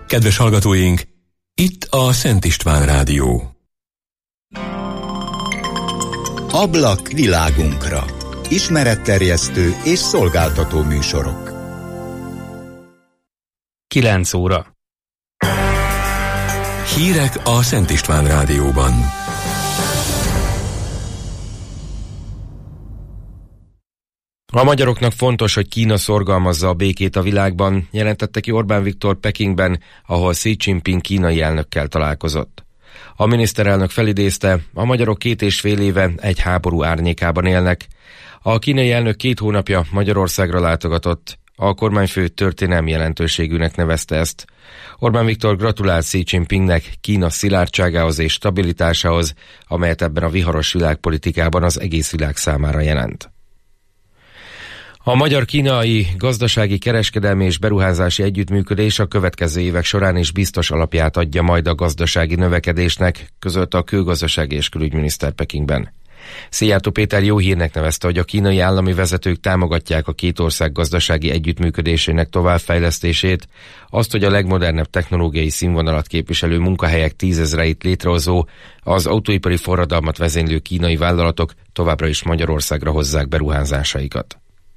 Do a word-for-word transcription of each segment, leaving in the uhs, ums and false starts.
Kedves hallgatóink, itt a Szent István Rádió. Ablak világunkra. Ismeretterjesztő és szolgáltató műsorok. kilenc óra. Hírek a Szent István Rádióban. A magyaroknak fontos, hogy Kína szorgalmazza a békét a világban, jelentette ki Orbán Viktor Pekingben, ahol Xi Jinping kínai elnökkel találkozott. A miniszterelnök felidézte, a magyarok két és fél éve egy háború árnyékában élnek. A kínai elnök két hónapja Magyarországra látogatott, a kormányfő történelmi jelentőségűnek nevezte ezt. Orbán Viktor gratulált Xi Jinpingnek Kína szilárdságához és stabilitásához, amelyet ebben a viharos világpolitikában az egész világ számára jelent. A magyar-kínai gazdasági, kereskedelmi és beruházási együttműködés a következő évek során is biztos alapját adja majd a gazdasági növekedésnek, közölte a külgazdasági és külügyminiszter Pekingben. Szijjártó Péter jó hírnek nevezte, hogy a kínai állami vezetők támogatják a két ország gazdasági együttműködésének továbbfejlesztését, azt, hogy a legmodernebb technológiai színvonalat képviselő munkahelyek tízezreit létrehozó, az autóipari forradalmat vezénylő kínai vállalatok továbbra is Magyarországra hozzák beruházásaikat.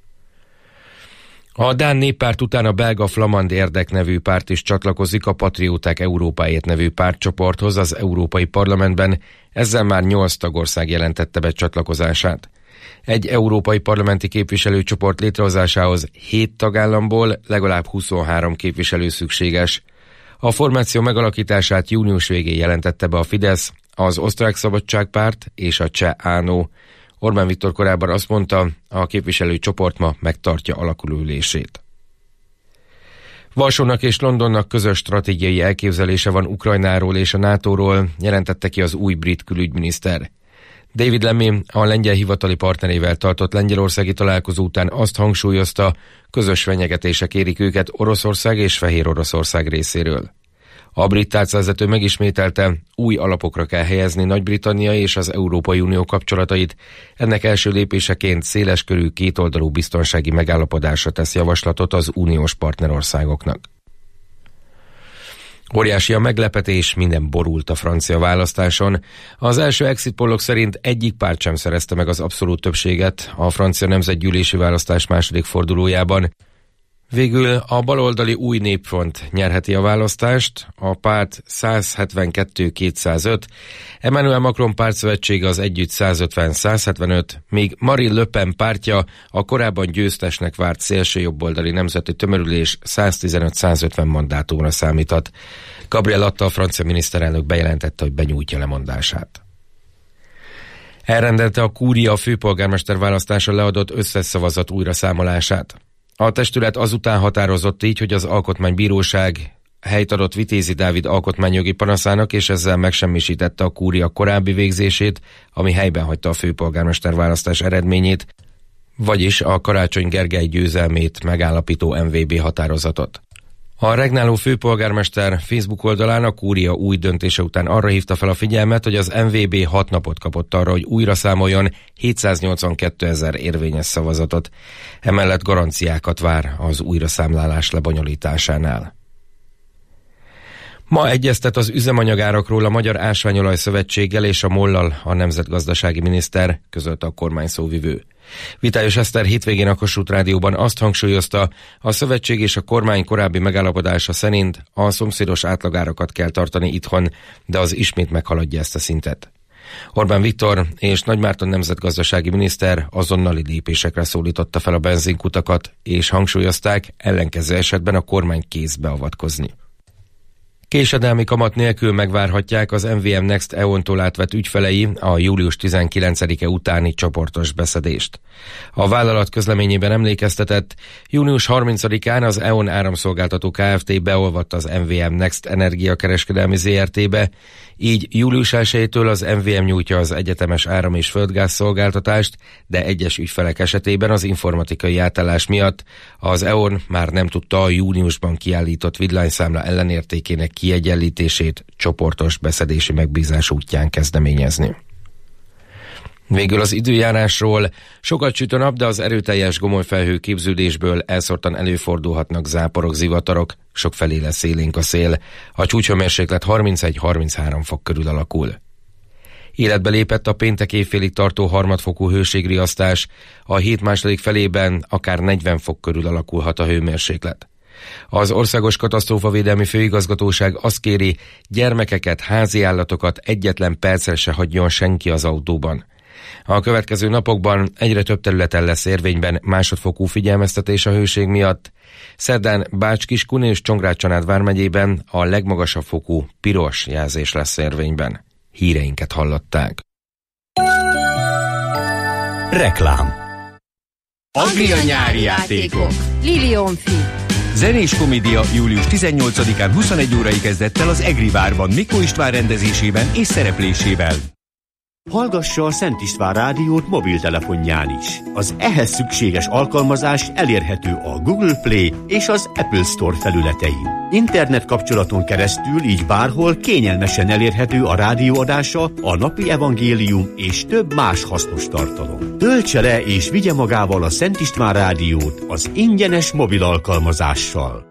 A dán néppárt után a belga Flamand Érdek nevű párt is csatlakozik a Patrióták Európáért nevű pártcsoporthoz az Európai Parlamentben, ezzel már nyolc tagország jelentette be csatlakozását. Egy európai parlamenti képviselőcsoport létrehozásához hét tagállamból legalább huszonhárom képviselő szükséges. A formáció megalakítását június végén jelentette be a Fidesz, az Osztrák Szabadságpárt és a Cseh Ánó. Orbán Viktor korábban azt mondta, a képviselőcsoport ma megtartja alakulülését. Varsónak és Londonnak közös stratégiai elképzelése van Ukrajnáról és a nátóról, jelentette ki az új brit külügyminiszter. David Lammy a lengyel hivatali partnerével tartott lengyelországi találkozó után azt hangsúlyozta, közös fenyegetések érik őket Oroszország és Fehér Oroszország részéről. A brit tárcavezető megismételte, új alapokra kell helyezni Nagy-Britannia és az Európai Unió kapcsolatait. Ennek első lépéseként széleskörű kétoldalú biztonsági megállapodásra tesz javaslatot az uniós partnerországoknak. Óriási a meglepetés, minden borult a francia választáson. Az első exit pollok szerint egyik párt sem szerezte meg az abszolút többséget a francia nemzetgyűlési választás második fordulójában. Végül a baloldali Új Népfront nyerheti a választást, a párt száz hetvenkettő kétszázöt, Emmanuel Macron pártszövetsége az Együtt száz ötven száz hetvenöt, míg Marine Le Pen pártja a korábban győztesnek várt szélsőjobboldali nemzeti tömörülés száz tizenöt száz ötven mandátumra számíthat. Gabriel Attal francia miniszterelnök bejelentette, hogy benyújtja lemondását. Elrendelte a kúria a főpolgármester választása leadott összes szavazat újraszámolását. A testület azután határozott így, hogy az Alkotmánybíróság helyt adott Vitézi Dávid alkotmányjogi panaszának, és ezzel megsemmisítette a kúria korábbi végzését, ami helyben hagyta a főpolgármester választás eredményét, vagyis a Karácsony Gergely győzelmét megállapító em vé bé határozatot. A regnáló főpolgármester Facebook oldalán a kúria új döntése után arra hívta fel a figyelmet, hogy az em vé bé hat napot kapott arra, hogy újra számoljon hétszáznyolcvankétezer érvényes szavazatot. Emellett garanciákat vár az újraszámlálás lebonyolításánál. Ma egyeztet az üzemanyagárakról a Magyar Ásványolaj Szövetséggel és a MOL-lal a nemzetgazdasági miniszter, közölte a kormány szóvivő. Vitályos Eszter hétvégén a Kossuth Rádióban azt hangsúlyozta, a szövetség és a kormány korábbi megállapodása szerint a szomszédos átlagárakat kell tartani itthon, de az ismét meghaladja ezt a szintet. Orbán Viktor és Nagy Márton nemzetgazdasági miniszter azonnali lépésekre szólította fel a benzinkutakat, és hangsúlyozták, ellenkező esetben a kormány kész beavatkozni. Késedelmi kamat nélkül megvárhatják az em vé em Next é o-tól átvett ügyfelei a július tizenkilencedike utáni csoportos beszedést. A vállalat közleményében emlékeztetett, június harmincadikán az é o-n áramszolgáltató Kft. Beolvadt az em vé em Next Energiakereskedelmi zé er té-be, így július elsejétől az em vé em nyújtja az egyetemes áram- és földgáz szolgáltatást, de egyes ügyfelek esetében az informatikai átállás miatt az é o-n már nem tudta a júniusban kiállított villanyszámla ellenértékének kiegyenlítését csoportos beszedési megbízás útján kezdeményezni. Végül az időjárásról. Sokat süt a nap, de az erőteljes gomolyfelhő képződésből elszórtan előfordulhatnak záporok, zivatarok, sokfelé lesz élénk a szél. A csúcshőmérséklet harmincegy-harminchárom fok körül alakul. Életbe lépett a péntek évfélig tartó harmadfokú hőségriasztás, a hét második felében akár negyven fok körül alakulhat a hőmérséklet. Az Országos Katasztrófavédelmi Főigazgatóság azt kéri, gyermekeket, házi állatokat egyetlen percre se hagyjon senki az autóban. A következő napokban egyre több területen lesz érvényben másodfokú figyelmeztetés a hőség miatt. Szerdán Bács-Kiskun és Csongrád-Csanád vármegyében a legmagasabb fokú piros jelzés lesz érvényben. Híreinket hallották. Reklám. Agria nyári játékok. Lilionfi. Zenés komédia július tizennyolcadikán huszonegy órai kezdett el az Egri várban Mikó István rendezésében és szereplésével. Hallgassa a Szent István rádiót mobiltelefonján is. Az ehhez szükséges alkalmazás elérhető a Google Play és az Apple Store felületein. Internet kapcsolaton keresztül így bárhol kényelmesen elérhető a rádióadása, a napi evangélium és több más hasznos tartalom. Töltse le és vigye magával a Szent István rádiót az ingyenes mobil alkalmazással.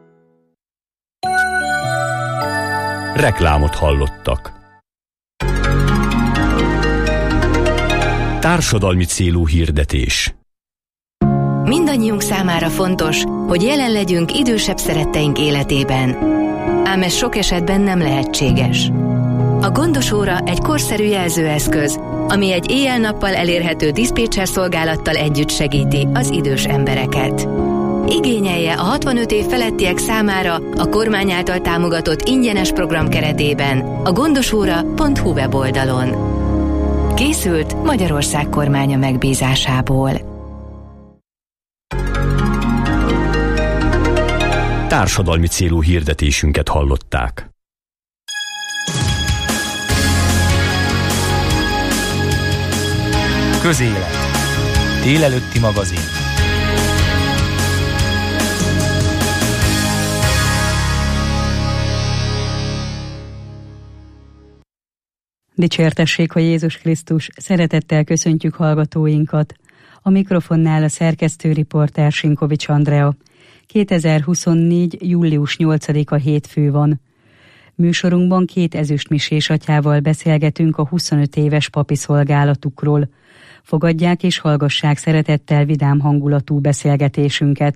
Reklámot hallottak. Társadalmi célú hirdetés. Mindannyiunk számára fontos, hogy jelen legyünk idősebb szeretteink életében. Ám ez sok esetben nem lehetséges. A gondos óra egy korszerű jelzőeszköz, ami egy éjjel-nappal elérhető diszpécser szolgálattal együtt segíti az idős embereket. Igényelje a hatvanöt év felettiek számára a kormány által támogatott ingyenes program keretében a gondosóra pont hu weboldalon. Készült Magyarország kormánya megbízásából. Társadalmi célú hirdetésünket hallották. Közélet. Délelőtti magazin. Dicsértessék a Jézus Krisztus, szeretettel köszöntjük hallgatóinkat. A mikrofonnál a szerkesztő riporter Sinkovics Andrea. kétezer-huszonnégy. július nyolcadika hétfő van. Műsorunkban két ezüstmisés atyával beszélgetünk a huszonöt éves papi szolgálatukról. Fogadják és hallgassák szeretettel vidám hangulatú beszélgetésünket.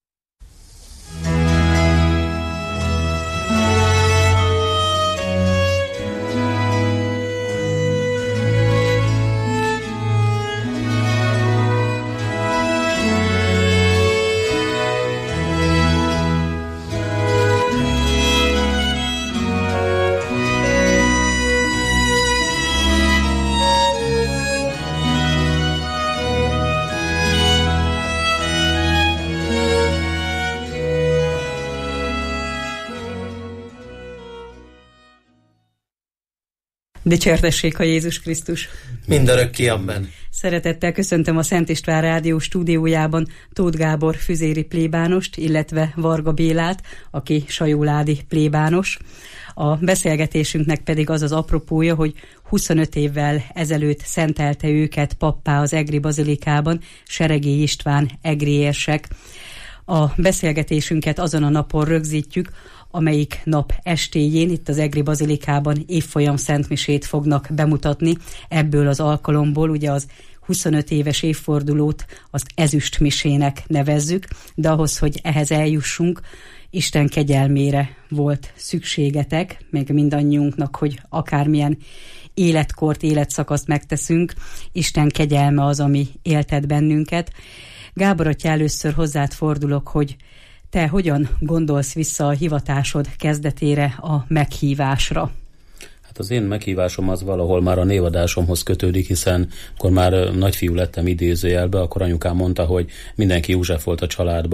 Dicsértessék a Jézus Krisztus! Mindörökké, amen. Szeretettel köszöntöm a Szent István Rádió stúdiójában Tóth Gábor füzéri plébánost, illetve Varga Bélát, aki sajóládi plébános. A beszélgetésünknek pedig az az apropója, hogy huszonöt évvel ezelőtt szentelte őket pappá az egri bazilikában Seregély István egri érsek. A beszélgetésünket azon a napon rögzítjük, amelyik nap estéjén itt az egri bazilikában évfolyam szentmisét fognak bemutatni. Ebből az alkalomból ugye az huszonöt éves évfordulót azt ezüstmisének nevezzük, de ahhoz, hogy ehhez eljussunk, Isten kegyelmére volt szükségetek, meg mindannyiunknak, hogy akármilyen életkort, életszakaszt megteszünk, Isten kegyelme az, ami éltet bennünket. Gábor atya, először hozzád fordulok, hogy te hogyan gondolsz vissza a hivatásod kezdetére, a meghívásra? Hát az én meghívásom az valahol már a névadásomhoz kötődik, hiszen akkor már nagyfiú lettem idézőjelbe, akkor anyukám mondta, hogy mindenki József volt a családban,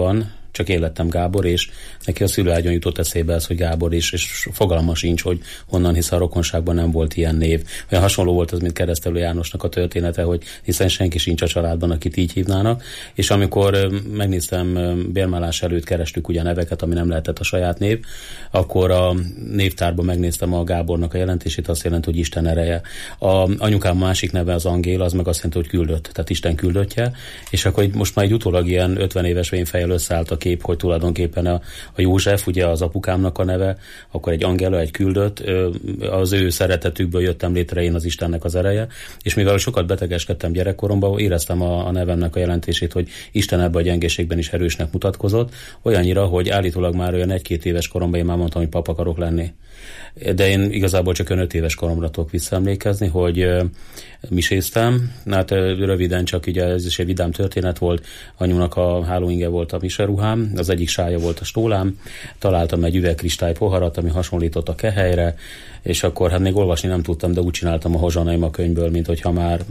csak én lettem Gábor, és neki a szülőágyon jutott eszébe ez, hogy Gábor is, és fogalma sincs, hogy honnan, hiszen a rokonságban nem volt ilyen név. Olyan hasonló volt az, mint Keresztelő Jánosnak a története, hogy hiszen senki sincs a családban, akit így hívnának, és amikor megnéztem, bérmálás előtt kerestük ugye neveket, ami nem lehetett a saját név, akkor a névtárban megnéztem a Gábornak a jelentését, azt jelenti, hogy Isten ereje. A anyukám másik neve az Angél, az meg azt jelenti, hogy küldött, tehát Isten küldöttje, és akkor most már egy utólag ilyen ötven éves vényfejjel összeállt a kép, hogy tulajdonképpen a, a József, ugye az apukámnak a neve, akkor egy Angéla, egy küldött, az ő szeretetükből jöttem létre én az Istennek az ereje, és mivel sokat betegeskedtem gyerekkoromban, éreztem a, a nevemnek a jelentését, hogy Isten ebben a gyengeségben is erősnek mutatkozott, olyannyira, hogy állítólag már olyan egy-két éves koromban én már mondtam, hogy pap akarok lenni. De én igazából csak öt éves koromra tudok visszaemlékezni, hogy miséztem. Hát röviden csak ugye ez is egy vidám történet volt. Anyunak a hálóinge volt a miseruhám, az egyik sája volt a stólám, találtam egy üvegkristály poharat, ami hasonlított a kehelyre, és akkor hát még olvasni nem tudtam, de úgy csináltam a hozsanaim a könyvből, mint hogyha már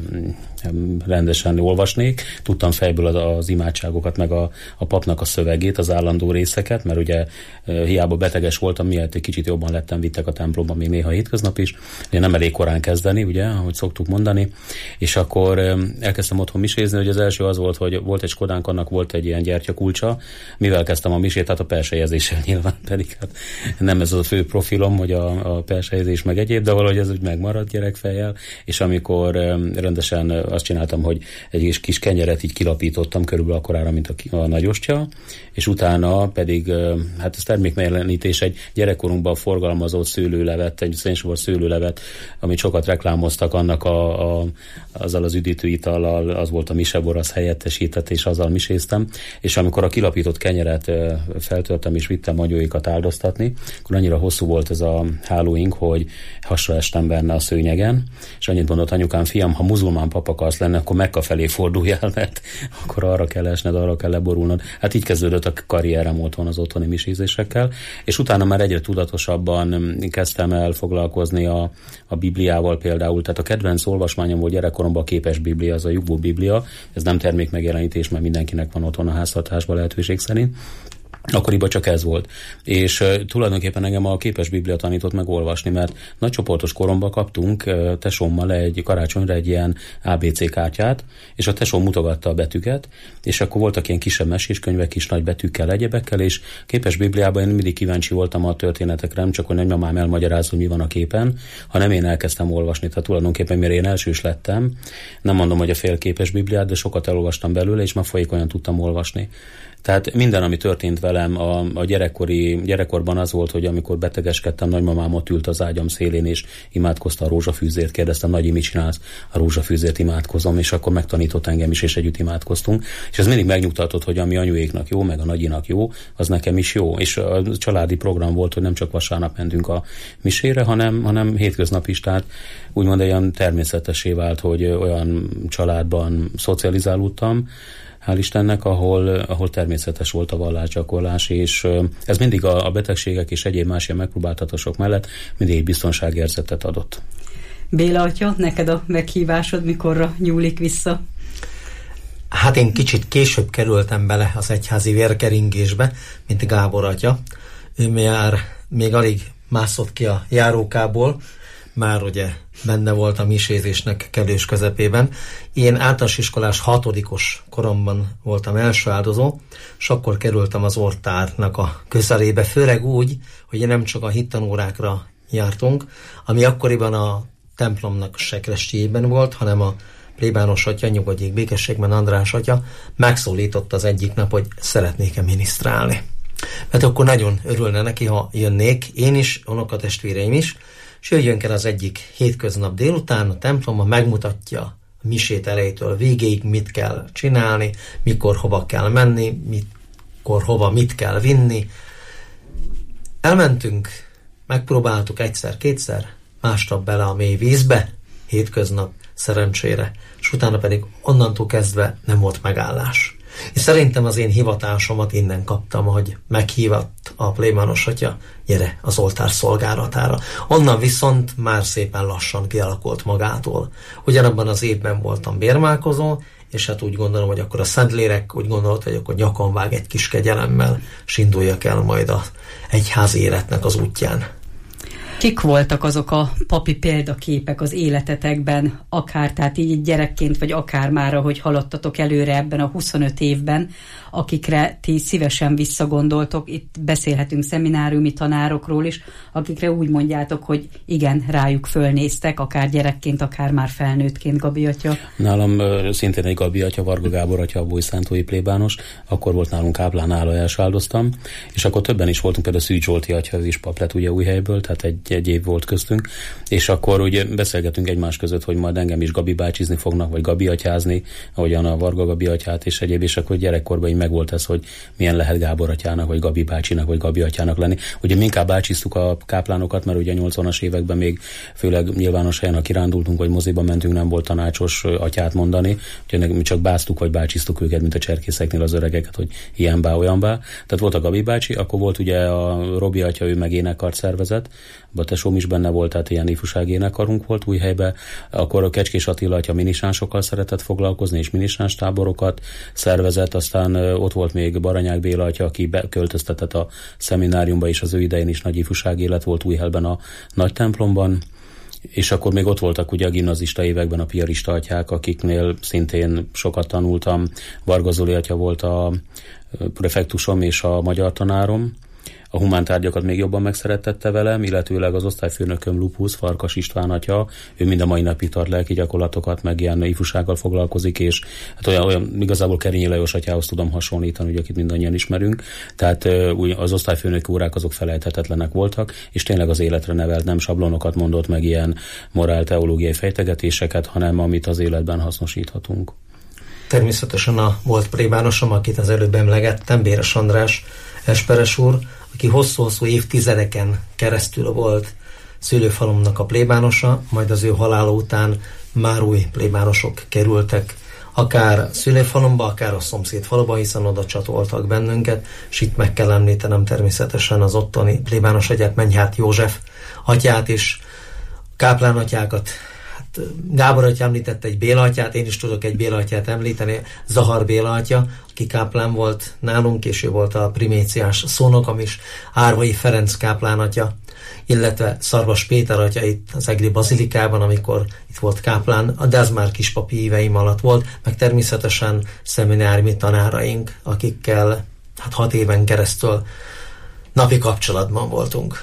rendesen olvasnék. Tudtam fejből az, az imádságokat, meg a, a papnak a szövegét, az állandó részeket, mert ugye hiába beteges voltam, miért egy kicsit jobban lettem, vittek a templomba még néha hétköznap is. Ugye nem elég korán kezdeni, ugye, ahogy szoktuk mondani. És akkor elkezdtem otthon misézni, hogy az első az volt, hogy volt egy Skodánk, annak volt egy ilyen gyertyakulcsa. Mivel kezdtem a misét? Hát a persejezéssel nyilván, pedig hát nem ez a fő profilom, hogy a, a persejezés meg egyéb, de valahogy ez úgy megmaradt gyerekfejjel, és amikor rendesen azt csináltam, hogy egy kis kenyeret így kilapítottam körülbelül akkorára, mint a, a nagyostya, és utána pedig, hát ez termékmegjelenítés, egy gyerekkorunkban forgalmazott szőlőlevet, egy szénsavas szőlőlevet, amit sokat reklámoztak, annak a, a, azzal az üdítőitallal, az volt a misebor, az helyettesített, és azzal miséztem, és amikor a kilapított kenyeret feltöltem, és vittem anyóikat áldoztatni, akkor annyira hosszú volt ez a hálóink, hogy hasra estem benne a szőnyegen, és annyit mondott anyukám, fiam, ha muzulmán pap akarsz lenni, akkor Mekka felé forduljál, mert akkor arra kell esned, arra kell leborulnod. Hát így kezdődött a karrierem otthon az otthoni misézésekkel, és utána már egyre tudatosabban kezdtem el foglalkozni a, a Bibliával például. Tehát a kedvenc olvasmányom volt gyerekkoromban a Képes Biblia, az a Jugó Biblia, ez nem termékmegjelenítés, mert mindenkinek van otthon a háztartásban lehetőség szerint. Akkoriban csak ez volt. És uh, tulajdonképpen engem a Képes Biblia tanított meg olvasni, mert nagycsoportos koromban kaptunk uh, tesómmal egy karácsonyra egy ilyen á bé cé kártyát, és a tesóm mutogatta a betűket, és akkor voltak ilyen kisebb meséskönyvek, kis nagy betűkkel, egyebekkel, és Képes Bibliában én mindig kíváncsi voltam a történetekre, nem csak, hogy nagymamám elmagyarázza, hogy mi van a képen, hanem én elkezdtem olvasni. Tehát tulajdonképpen, mire én elsős lettem, nem mondom, hogy a fél Képes Bibliát, de sokat elolvastam belőle, és már folyékonyan tudtam olvasni. Tehát minden, ami történt velem a, a gyerekkori, gyerekkorban az volt, hogy amikor betegeskedtem, nagymamám ott ült az ágyam szélén, és imádkozta a rózsafűzért. Kérdeztem, Nagyi, mit csinálsz? A rózsafűzért imádkozom, és akkor megtanított engem is, és együtt imádkoztunk. És ez mindig megnyugtatott, hogy ami anyuéknak jó, meg a Nagyinak jó, az nekem is jó. És a családi program volt, hogy nem csak vasárnap mentünk a misére, hanem, hanem hétköznap is. Tehát úgymond olyan természetessé vált, hogy olyan családban szocializálódtam, hál' Istennek, ahol, ahol természetes volt a vallásgyakorlás, és ez mindig a, a betegségek és egyéb más ilyen megpróbáltatások mellett mindig biztonságérzetet adott. Béla atya, neked a meghívásod mikorra nyúlik vissza? Hát én kicsit később kerültem bele az egyházi vérkeringésbe, mint Gábor atya. Ő már még alig mászott ki a járókából, már ugye benne volt a misézésnek kellős közepében. Én általános iskolás hatodikos koromban voltam első áldozó, és akkor kerültem az oltárnak a közelébe, főleg úgy, hogy nem csak a hittanórákra jártunk, ami akkoriban a templomnak sekrestjében volt, hanem a plébános atya, nyugodjék békességben András atya megszólított az egyik nap, hogy szeretnék-e minisztrálni. Mert akkor nagyon örülne neki, ha jönnék, én is, unokatestvéreim is, és jöjjön el az egyik hétköznap délután a templomba, megmutatja a misét elejétől végéig, mit kell csinálni, mikor hova kell menni, mikor hova mit kell vinni. Elmentünk, megpróbáltuk egyszer-kétszer, másnap bele a mély vízbe, hétköznap szerencsére, és utána pedig onnantól kezdve nem volt megállás. És szerintem az én hivatásomat innen kaptam, hogy meghívott a plébános atya, gyere az oltár szolgálatára. Onnan viszont már szépen lassan kialakult magától. Ugyanabban az évben voltam bérmálkozó, és hát úgy gondolom, hogy akkor a Szentlélek úgy gondolt, hogy akkor nyakon vág egy kis kegyelemmel, és induljak el majd az egyház életnek az útján. Kik voltak azok a papi példaképek az életetekben, akár tehát így gyerekként, vagy akár már, ahogy haladtatok előre ebben a huszonöt évben, akikre ti szívesen visszagondoltok? Itt beszélhetünk szemináriumi tanárokról is, akikre úgy mondjátok, hogy igen, rájuk fölnéztek, akár gyerekként, akár már felnőttként. Gabi atya? Nálam szintén egy Gabi atya, Varga Gábor atya, a bolyszántói plébános, akkor volt nálunk Káplán, nála elsáldoztam, és akkor többen is voltunk, például Szűcs Zsolti atya, az is pap lett ugye Újhelyből, tehát egy, egy év volt köztünk, és akkor ugye beszélgetünk egymás között, hogy majd engem is Gabi bácsizni fognak, vagy Gabi atyázni, ahogyan a Varga Gabi atyát és egyéb, és akkor gyerekkorban meg volt ez, hogy milyen lehet Gábor atyának, vagy Gabi bácsinak, vagy Gabi atyának lenni. Ugye mi inkább bácsiztuk a káplánokat, mert ugye a nyolcvanas években még főleg nyilvános helyen, ha kirándultunk, vagy moziba mentünk, nem volt tanácsos atyát mondani, úgyhogy mi csak báztuk, vagy bácsiztuk őket, mint a cserkészeknél az öregeket, hogy ilyen bá, olyan bá. Tehát volt a Gabi bácsi, akkor volt ugye a Robi atya, ő meg énekkart szervezett, a tesóm is benne volt, tehát ilyen ifjúsági énekkarunk volt Újhelyben, akkor a Kecskés Attila atya minisánsokkal szeretett foglalkozni, és minisáns táborokat szervezett, aztán ott volt még Baranyák Béla atya, aki beköltöztetett a szemináriumba, és az ő idején is nagy ifjúsági élet volt Újhelyben a nagy templomban, és akkor még ott voltak ugye a gimnazista években a piarista atyák, akiknél szintén sokat tanultam. Varga Zoli atya volt a prefektusom és a magyar tanárom. A humántárgyakat még jobban megszerettette velem, illetőleg az osztályfőnököm Lupusz, Farkas István atya, ő mind a mai napig tart lelki gyakorlatokat, meg ilyen ifjúsággal foglalkozik, és hát olyan, olyan igazából Kerényi Lajos atyához tudom hasonlítani, ugye, akit mindannyian ismerünk, tehát úgy az osztályfőnök órák azok felejthetetlenek voltak, és tényleg az életre nevelt, nem sablonokat mondott meg ilyen morál-teológiai fejtegetéseket, hanem amit az életben hasznosíthatunk. Természetesen a volt plébánosom, akit az előbb emlegettem, Béres András esperes úr, aki hosszú-hosszú évtizedeken keresztül volt szülőfalumnak a plébánosa, majd az ő halála után már új plébánosok kerültek, akár szülőfalumba, akár a szomszéd faluba, hiszen oda csatoltak bennünket, és itt meg kell említenem természetesen az ottani plébános atyát, Mennyhárt József atyát is, káplán atyákat. Hát Gábor atya említette egy Béla atyát, én is tudok egy Béla atyát említeni, Zahar Béla atya, aki káplán volt nálunk, és ő volt a priméciás szónokam is, Árvai Ferenc káplán atya, illetve Szarvas Péter atya itt az Egri Bazilikában, amikor itt volt káplán, de az már kispapi éveim alatt volt, meg természetesen szemináriumi tanáraink, akikkel hát hat éven keresztül napi kapcsolatban voltunk.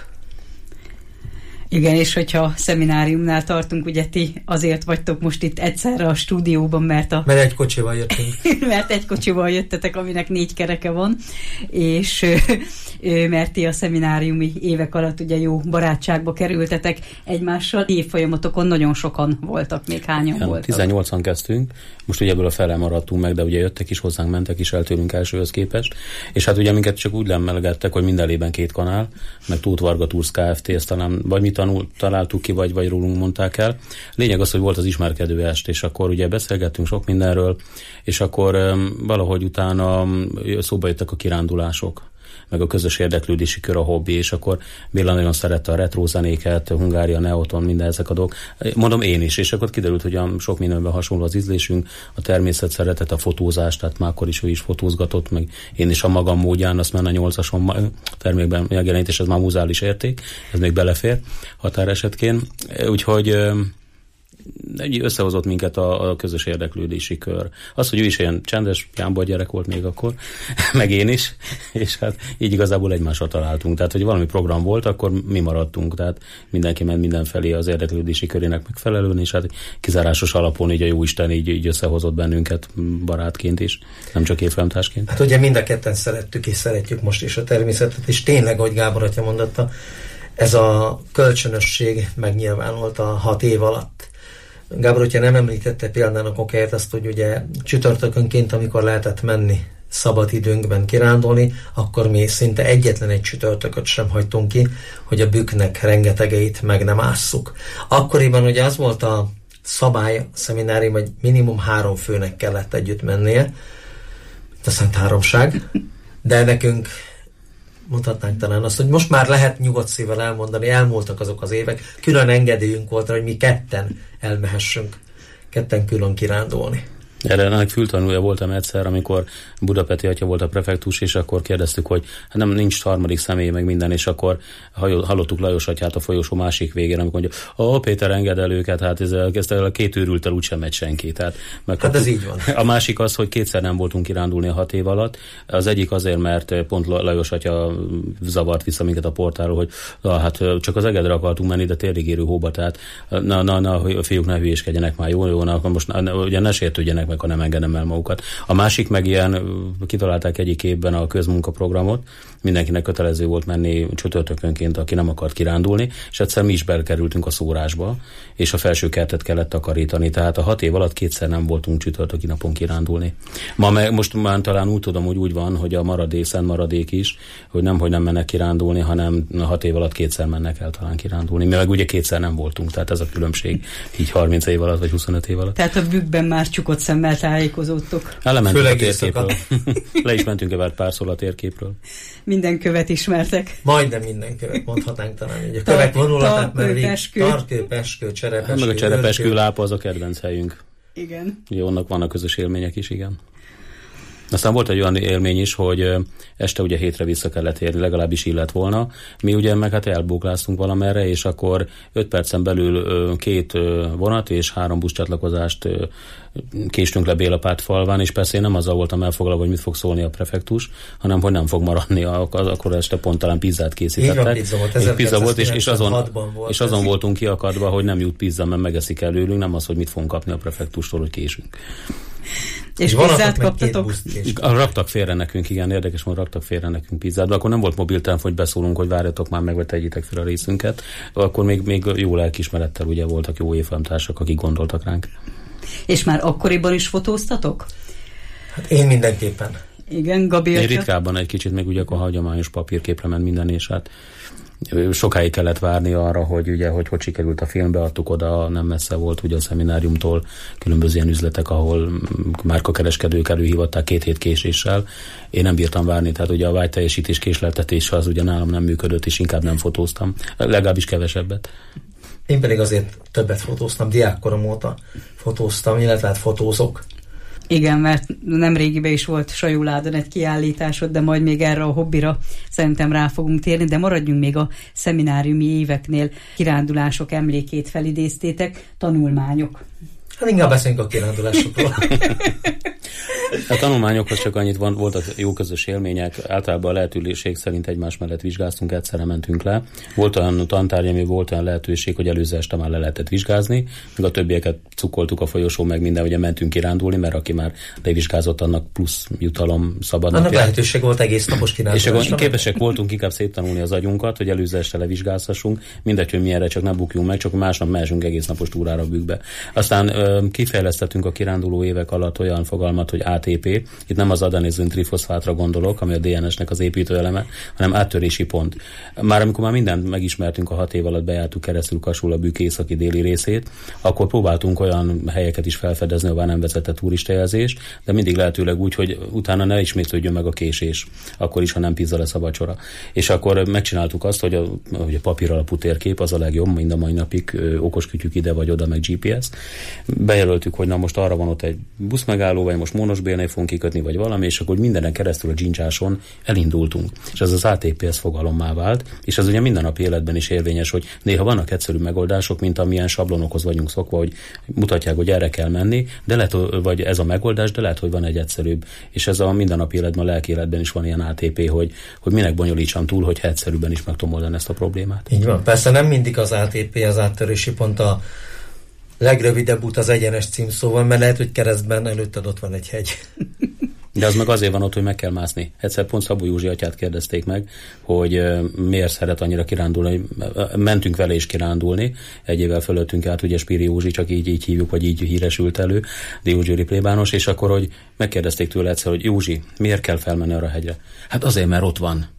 Igen, és hogyha szemináriumnál tartunk, ugye ti azért vagytok most itt egyszerre a stúdióban, mert a... Mert egy kocsival jöttünk. mert egy kocsival jöttetek, aminek négy kereke van, és mert ti a szemináriumi évek alatt ugye jó barátságba kerültetek egymással. Évfolyamatokon nagyon sokan voltak, még hányan igen, voltak? tizennyolcan kezdtünk, most ugye ebből a fele maradtunk meg, de ugye jöttek is hozzánk, mentek is el tőlünk elsőhöz képest, és hát ugye minket csak úgy lemelgettek, hogy minden lében két kanál, meg Tóth Varga Tours Kft. Ezt talán, vagy mi tanul, találtuk ki, vagy, vagy rólunk mondták el. Lényeg az, hogy volt az ismerkedő est, és akkor ugye beszélgettünk sok mindenről, és akkor um, valahogy utána um, szóba jöttek a kirándulások, meg a közös érdeklődési kör, a hobbi, és akkor Béla nagyon szerette a retro zenéket, Hungária, Neoton, minden ezek a dolgok. Mondom én is, és akkor kiderült, hogy a sok mindenben hasonló az ízlésünk, a természet szeretet, a fotózás, tehát már akkor is ő is fotózgatott, meg én is a magam módján, azt már a nyolcason termékben megjelenítés, ez már muzeális érték, ez még belefér határesetként. Úgyhogy összehozott minket a, a közös érdeklődési kör. Az, hogy ő is ilyen csendes, jámba gyerek volt még akkor, meg én is, és hát így igazából egymásra találtunk. Tehát, hogy valami program volt, akkor mi maradtunk, tehát mindenki ment mindenfelé az érdeklődési körének megfelelően, és hát kizárásos alapon így a Jóisten így, így összehozott bennünket barátként is, nem csak évfolyamtársként. Hát ugye mind a ketten szerettük és szeretjük most is a természetet, és tényleg, ahogy Gábor atya mondotta, ez a kölcsönösség megnyilvánult a hat év alatt. Gábor, hogyha nem említette példának okáját azt, hogy ugye csütörtökönként, amikor lehetett menni szabad időnkben kirándulni, akkor mi szinte egyetlen egy csütörtököt sem hagytunk ki, hogy a bükknek rengetegeit meg nem ásszuk. Akkoriban ugye az volt a szabály a szeminárium, hogy minimum három főnek kellett együtt mennie, mint a Szent Háromság, de nekünk mutatnánk talán azt, hogy most már lehet nyugodt szívvel elmondani, elmúltak azok az évek, külön engedélyünk volt, hogy mi ketten elmehessünk, ketten külön kirándulni. Erre ennek fültanúja voltam egyszer, amikor Budapesti atya volt a prefektus, és akkor kérdeztük, hogy hát nem nincs harmadik személy, meg minden, és akkor hallottuk Lajos atyát a folyosó másik végén, amikor mondja, ó, Péter, engedd el őket, hát ez, ez a két őrültel úgysem megy senki. Tehát hát ez így van. A másik az, hogy kétszer nem voltunk kirándulni a hat év alatt. Az egyik azért, mert pont Lajos atya zavart vissza minket a portáról, hogy na, hát csak az Egedre akartunk menni, de térdig érő hóba, tehát na, na, na, a fiúk ne hülyéskedjenek már, jó, jó, na, most na, ugye ne sértődjenek meg, ha nem engedem el magukat. A másik meg ilyen, kitalálták egyik évben a közmunkaprogramot, mindenkinek kötelező volt menni csütörtökönként, aki nem akart kirándulni, és egyszer mi is belkerültünk a szórásba, és a felső kertet kellett takarítani, tehát a hat év alatt kétszer nem voltunk csütörtöki napon kirándulni. Ma meg, most már talán úgy tudom, hogy úgy van, hogy a maradék, szent maradék is, hogy nem, hogy nem mennek kirándulni, hanem a hat év alatt kétszer mennek el talán kirándulni. Mi meg ugye kétszer nem voltunk, tehát ez a különbség így harminc év alatt, vagy huszonöt év alatt. Tehát a bükkben már csukott szemmel tájékozódtok. Lementünk a térképről. Le is mentünk pár szól a térképről. Minden követ ismertek. Majdnem minden követ, mondhatnánk talán így. A kövek vonulatát, mert Tarkő, Peskő, Cserepeskő. Meg a Cserepeskő lápa az a kedvenc helyünk. Igen. Jó, annak vannak közös élmények is, igen. Aztán volt egy olyan élmény is, hogy este ugye hétre vissza kellett érni, legalábbis illet volna. Mi ugye meg hát elbókláztunk valamerre, és akkor öt percen belül két vonat és három buszcsatlakozást késtünk le Bélapát falván, és persze én nem azzal voltam elfoglalva, hogy mit fog szólni a prefektus, hanem hogy nem fog maradni, akkor este pont talán pizzát készítettek. Pizza volt, pizza volt, és, és azon, volt és azon voltunk kiakadva, hogy nem jut pizza, mert megeszik előlünk, nem az, hogy mit fogunk kapni a prefektustól, hogy késünk. És pizzát kaptatok? Raktak félre nekünk, igen, érdekes, hogy raktak félre nekünk pizzát, de akkor nem volt mobiltelefon, hogy beszólunk, hogy várjatok már meg, vagy tegyétek fel a részünket. Akkor még, még jó lelkiismerettel ugye voltak jó évfolyamtársak, akik gondoltak ránk. És már akkoriban is fotóztatok? Hát én mindenképpen. Igen, Gabi Én ritkábban egy kicsit, még ugye a hagyományos papírképre ment minden, és hát sokáig kellett várni arra, hogy ugye, hogy hogy sikerült a filmbe, adtuk oda, nem messze volt ugye a szemináriumtól különböző ilyen üzletek, ahol márkakereskedők előhívatták két hét késéssel. Én nem bírtam várni, tehát ugye a vágyteljesítés késleltetése az ugye nálam nem működött, és inkább nem fotóztam. Legalábbis kevesebbet. Én pedig azért többet fotóztam, diákkorom óta fotóztam, illetve hát fotózok. Igen, mert nemrégiben is volt Sajóládon egy kiállításod, de majd még erre a hobbira szerintem rá fogunk térni, de maradjunk még a szemináriumi éveknél. Kirándulások emlékét felidéztétek, tanulmányok. Hát inkább beszéljünk a kirándulásokról. A tanulmányokhoz csak annyit van, voltak jó közös élmények, általában a lehetőség szerint egymás mellett vizsgáztunk, egyszerre mentünk le. Volt olyan tantárgy, ami volt olyan lehetőség, hogy előző este már le lehetett vizsgázni, meg a többieket cukoltuk a folyosón, meg minden, ugye mentünk kirándulni, mert aki már levizsgázott, annak plusz jutalom szabad. Annak lehetőség volt egész napos kirándulásra. És akkor képesek voltunk inkább szép tanulni az agyunkat, hogy előző este levizsgázhassunk, mindegy, hogy milyenre, csak ne bukjunk meg, csak másnap mehessünk egész napos túrára a bükkbe. Aztán ö, kifejlesztettünk a kiránduló évek alatt olyan fogalmat, hogy á té pé, itt nem az adenizin trifoszfátra gondolok, ami a dé en es-nek az építőeleme, hanem áttörési pont. Már amikor már mindent megismertünk, a hat év alatt bejártuk keresztül Kasul a bükk északi déli részét, akkor próbáltunk olyan helyeket is felfedezni, ahová nem vezetett turistajelzés, de mindig lehetőleg úgy, hogy utána ne ismétlődjön meg a késés, akkor is, ha nem pizza lesz a vacsora. És akkor megcsináltuk azt, hogy a, hogy a papír alapú térkép az a legjobb, mind a mai napig ö, okos kütyük ide vagy oda, meg gé pé es. Bejelöltük, hogy na most arra van ott egy buszmegálló, vagy most Monosbélnél fogunk kikötni, vagy valami, és akkor mindenen keresztül a dzsincsáson elindultunk. És ez az á té pé es fogalommá vált, és ez ugye mindennapi életben is érvényes, hogy néha vannak egyszerű megoldások, mint amilyen sablonokhoz vagyunk szokva, hogy mutatják, hogy erre kell menni, de lehet, vagy ez a megoldás, de lehet, hogy van egy egyszerűbb. És ez a mindennapi életben, a lelki életben is van ilyen á té pé, hogy, hogy minek bonyolítsam túl, hogy egyszerűbben is meg tudom oldani ezt a problémát. Így van. Persze nem mindig az á té pé, az áttörési pont a legrövidebb út az egyenes címszóval, mert lehet, hogy keresztben előtted ott van egy hegy. De az meg azért van ott, hogy meg kell mászni. Egyszer pont Szabó Józsi atyát kérdezték meg, hogy uh, miért szeret annyira kirándulni. Mentünk vele is kirándulni, egy évvel fölöttünk át, ugye Spiri Józsi, csak így, így hívjuk, vagy így híresült elő, Diósgyőri plébános, és akkor, hogy megkérdezték tőle egyszer, hogy Józsi, miért kell felmenni arra a hegyre? Hát azért, mert ott van.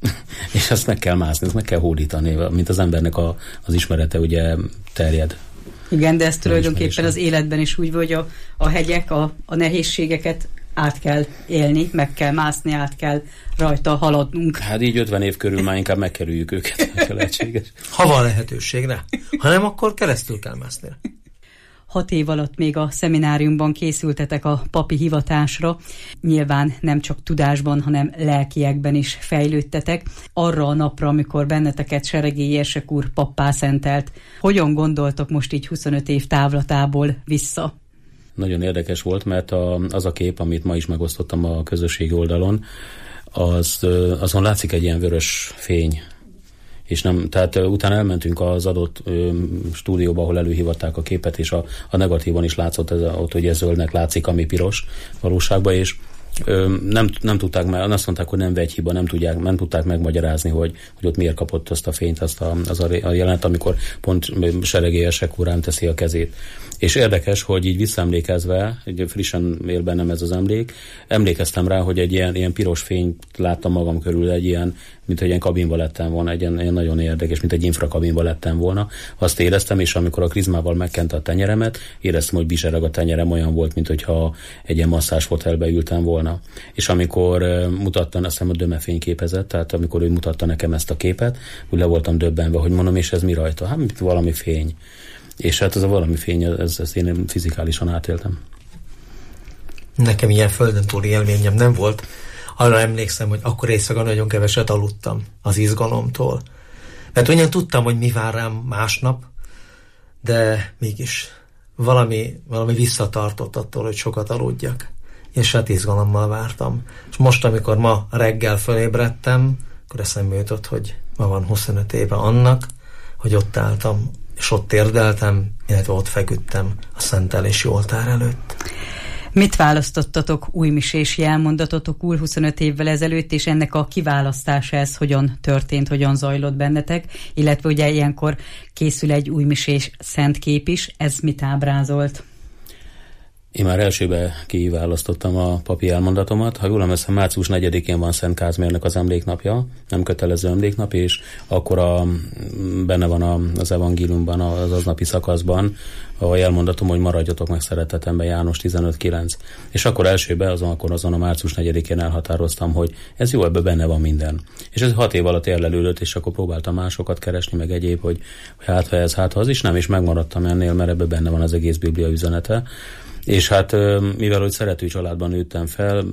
És azt meg kell mászni, azt meg kell hódítani, mint az embernek a, az ismerete ugye terjed. Igen, de ez tulajdonképpen az életben is úgy, hogy a, a hegyek, a, a nehézségeket át kell élni, meg kell mászni, át kell rajta haladnunk. Hát így ötven év körül már inkább megkerüljük őket, ha lehetséges. Ha van lehetőség rá. Ha nem, akkor keresztül kell mászni. hat év alatt még a szemináriumban készültetek a papi hivatásra. Nyilván nem csak tudásban, hanem lelkiekben is fejlődtetek. Arra a napra, amikor benneteket Seregélyi érsek úr pappá szentelt. Hogyan gondoltok most így huszonöt év távlatából vissza? Nagyon érdekes volt, mert a, az a kép, amit ma is megosztottam a közösségi oldalon, az, azon látszik egy ilyen vörös fény. És nem, tehát utána elmentünk az adott ö, stúdióba, ahol előhívatták a képet, és a, a negatívon is látszott, ez, ott ugye zöldnek látszik, ami piros valóságban, és ö, nem, nem tudták meg, azt mondták, hogy nem vegyhiba, nem tudják, nem tudták megmagyarázni, hogy, hogy ott miért kapott azt a fényt, azt a, az a, a jelenet, amikor pont Seregélyi érsek úr rám teszi a kezét. És érdekes, hogy így visszaemlékezve, frissen él bennem ez az emlék, emlékeztem rá, hogy egy ilyen, ilyen piros fényt láttam magam körül, egy ilyen, mint hogy ilyen kabinba lettem volna, egy ilyen, ilyen nagyon érdekes, mint egy infrakabinba lettem volna. Azt éreztem, és amikor a krizmával megkente a tenyeremet, éreztem, hogy bizsereg a tenyerem, olyan volt, mint hogyha egy ilyen masszázsfotelbe ültem volna. És amikor uh, mutatta, azt hiszem a Döme fényképezett, tehát amikor ő mutatta nekem ezt a képet, úgy le voltam döbbenve, hogy mondom, és ez mi rajta? Hát valami fény. És hát ez a valami fény, ez, ezt én fizikálisan átéltem. Nekem ilyen földön túli élményem nem volt. Arra emlékszem, hogy akkor éjszaka nagyon keveset aludtam az izgalomtól. Mert olyan tudtam, hogy mi vár rám másnap, de mégis valami, valami visszatartott attól, hogy sokat aludjak. És hát izgalommal vártam. És most, amikor ma reggel fölébredtem, akkor eszembe jutott, hogy ma van huszonöt éve annak, hogy ott álltam, és ott térdeltem, illetve ott feküdtem a szentelési oltár előtt. Mit választottatok újmisési elmondatotok úr huszonöt évvel ezelőtt, és ennek a kiválasztása ez hogyan történt, hogyan zajlott bennetek, illetve ugye ilyenkor készül egy újmisés szentkép is, ez mit ábrázolt? Én már elsőbe kiválasztottam a papi elmondatomat. Ha jól emlékszem, március negyedikén van Szent Kázmérnek az emléknapja, nem kötelező emléknap, és akkor a, benne van a, az evangéliumban, az aznapi szakaszban, ahol elmondatom, hogy maradjatok meg szeretetemben, János tizenöt kilenc. És akkor elsőbe, azon, akkor azon a március negyedikén elhatároztam, hogy ez jó, ebben benne van minden. És ez hat év alatt érlelődött, és akkor próbáltam másokat keresni, meg egyéb, hogy, hogy hát ha ez, hát ha az is nem, és megmaradtam ennél, mert ebben benne van az egész Biblia üzenete. És hát mivel, hogy szerető családban nőttem fel,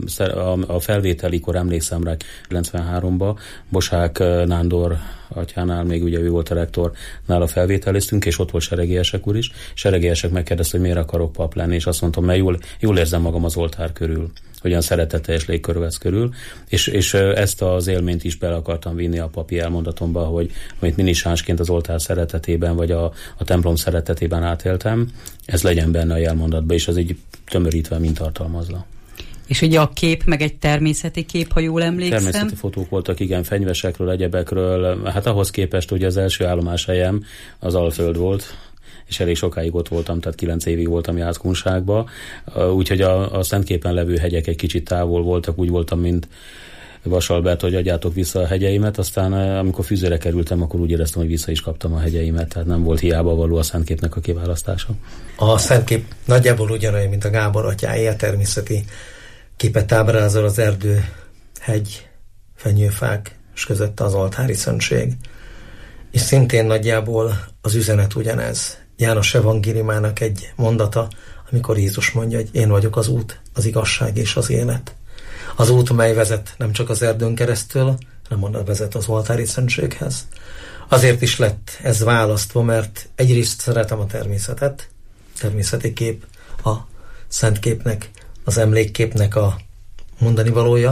a felvételikor emlékszem rá kilencvenháromban, Bosák Nándor atyánál, még ugye ő volt a rektor, nála felvételiztünk, és ott volt Seregélyi érsek úr is. Seregélyi érsek megkérdezte, hogy miért akarok pap lenni, és azt mondtam, mert jól, jól érzem magam az oltár körül, olyan szeretetteljes légkör vesz körül, és, és ezt az élményt is bele akartam vinni a papi elmondatomba, hogy amit minisánsként az oltár szeretetében, vagy a, a templom szeretetében átéltem, ez legyen benne a elmondatban, és az így tömörítve mind tartalmazza. És ugye a kép, meg egy természeti kép, ha jól emlékszem. Természeti fotók voltak, igen, fenyvesekről, egyebekről. Hát ahhoz képest ugye az első állomáshelyem az Alföld volt, és elég sokáig ott voltam, tehát kilenc évig voltam Jászkunságban, úgyhogy a, a Szentképen levő hegyek egy kicsit távol voltak, úgy voltam, mint Vasalbert, hogy adjátok vissza a hegyeimet, aztán amikor Füzére kerültem, akkor úgy éreztem, hogy vissza is kaptam a hegyeimet, tehát nem volt hiába való a Szentképnek a kiválasztása. A Szentkép nagyjából ugyanolyan, mint a Gábor atyáé, természeti képet ábrázol, az erdő, hegy, fenyőfák, és között az oltári szentség. És szintén nagyjából az üzenet ugyanez. János evangéliumának egy mondata, amikor Jézus mondja, hogy én vagyok az út, az igazság és az élet. Az út, mely vezet nem csak az erdőn keresztül, hanem onnan vezet az oltári szentséghez. Azért is lett ez választva, mert egyrészt szeretem a természetet, természeti kép, a szentképnek, az emlékképnek a mondani valója.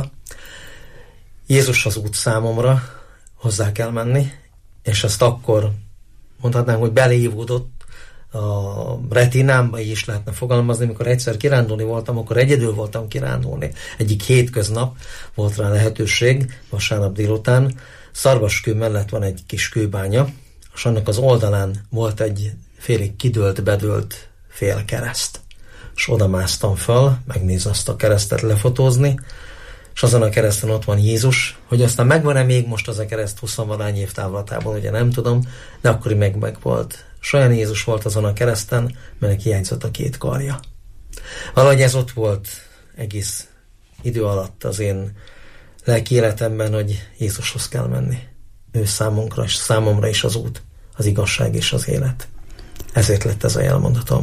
Jézus az út számomra, hozzá kell menni, és ezt akkor mondhatnánk, hogy belévódott a retinámba, így is lehetne fogalmazni, amikor egyszer kirándulni voltam, akkor egyedül voltam kirándulni. Egyik hétköznap volt rá lehetőség, vasárnap délután, Szarvaskő mellett van egy kis kőbánya, és annak az oldalán volt egy félig kidőlt, bedőlt félkereszt. És oda másztam föl, megnézni azt a keresztet lefotózni, és azon a kereszten ott van Jézus, hogy aztán megvan-e még most az a kereszt huszonvalány év távlatában, ugye nem tudom, de akkor meg meg volt. És olyan Jézus volt azon a kereszten, mert hiányzott a két karja. Valahogy ez ott volt egész idő alatt az én lelki életemben, hogy Jézushoz kell menni. Ő számunkra, és számomra is az út, az igazság és az élet. Ezért lett ez a elmondatom.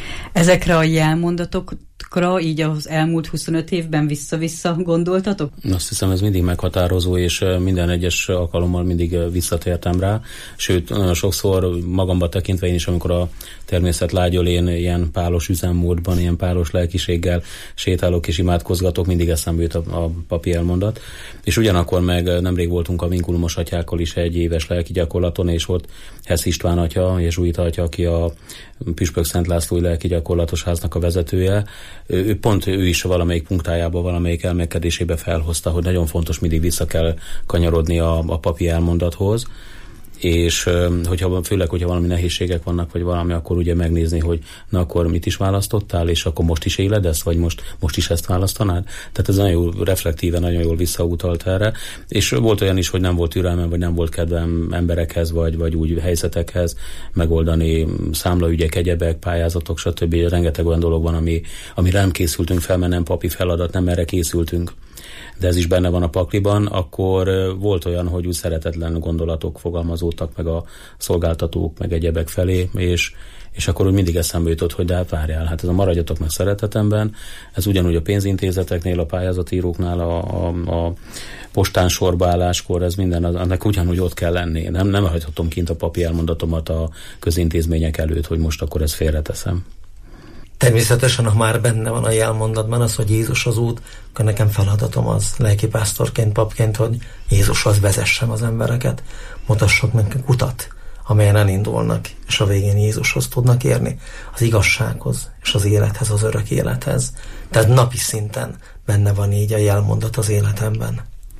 Ezekre a jelmondatokra így az elmúlt huszonöt évben vissza-vissza gondoltatok? Azt hiszem, ez mindig meghatározó, és minden egyes alkalommal mindig visszatértem rá. Sőt, sokszor magamba tekintve én is, amikor a természet lágyolén ilyen pálos üzemmódban, ilyen pálos lelkiséggel sétálok és imádkozgatok, mindig eszembe jut a, a papi elmondat. És ugyanakkor meg nemrég voltunk a vinkulumos atyákkal is egy éves lelki gyakorlaton, és ott Hess István atya, Jezsuita atya, aki a Püspök Szent Lászlói lelki gyakorlatos háznak a vezetője, ő pont ő is valamelyik punktájába, valamelyik elmélkedésébe felhozta, hogy nagyon fontos, mindig vissza kell kanyarodni a, a papi elmondathoz, és hogyha, főleg, hogyha valami nehézségek vannak, vagy valami, akkor ugye megnézni, hogy na akkor mit is választottál, és akkor most is éled ezt, vagy most, most is ezt választanád? Tehát ez nagyon jól, reflektíven, nagyon jól visszautalt erre, és volt olyan is, hogy nem volt türelmem, vagy nem volt kedvem emberekhez, vagy, vagy úgy helyzetekhez megoldani számlaügyek, egyebek, pályázatok, stb. Rengeteg olyan dolog van, ami, amire nem készültünk fel, mert nem papi feladat, nem erre készültünk. De ez is benne van a pakliban, akkor volt olyan, hogy úgy szeretetlen gondolatok fogalmazódtak meg a szolgáltatók, meg egyebek felé, és, és akkor úgy mindig eszembe jutott, hogy de hát várjál, hát ez a maradjatok meg szeretetemben, ez ugyanúgy a pénzintézeteknél, a pályázatíróknál, a, a, a postán sorbaálláskor, ez minden, annak ugyanúgy ott kell lenni. Nem, nem hagyhatom kint a papi elmondatomat a közintézmények előtt, hogy most akkor ezt félreteszem. Természetesen, ha már benne van a jelmondatban az, hogy Jézus az út, akkor nekem feladatom az lelkipásztorként, papként, hogy Jézushoz vezessem az embereket, mutassak meg utat, amelyen elindulnak, és a végén Jézushoz tudnak érni, az igazsághoz, és az élethez, az örök élethez. Tehát napi szinten benne van így a jelmondat az életemben.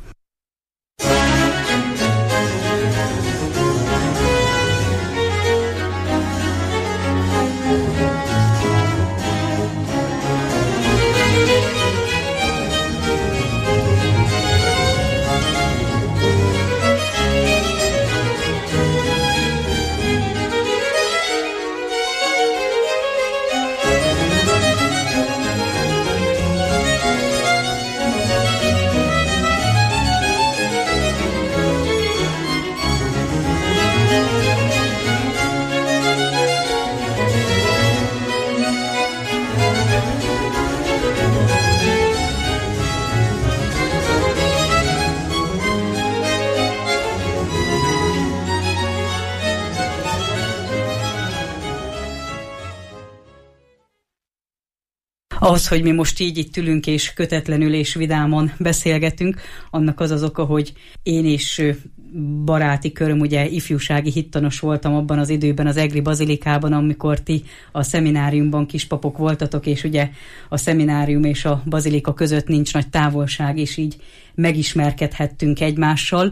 Ahhoz, hogy mi most így itt ülünk és kötetlenül és vidámon beszélgetünk, annak az az oka, hogy én is baráti köröm, ugye ifjúsági hittanos voltam abban az időben az Egri Bazilikában, amikor ti a szemináriumban kispapok voltatok, és ugye a szeminárium és a bazilika között nincs nagy távolság, és így megismerkedhettünk egymással.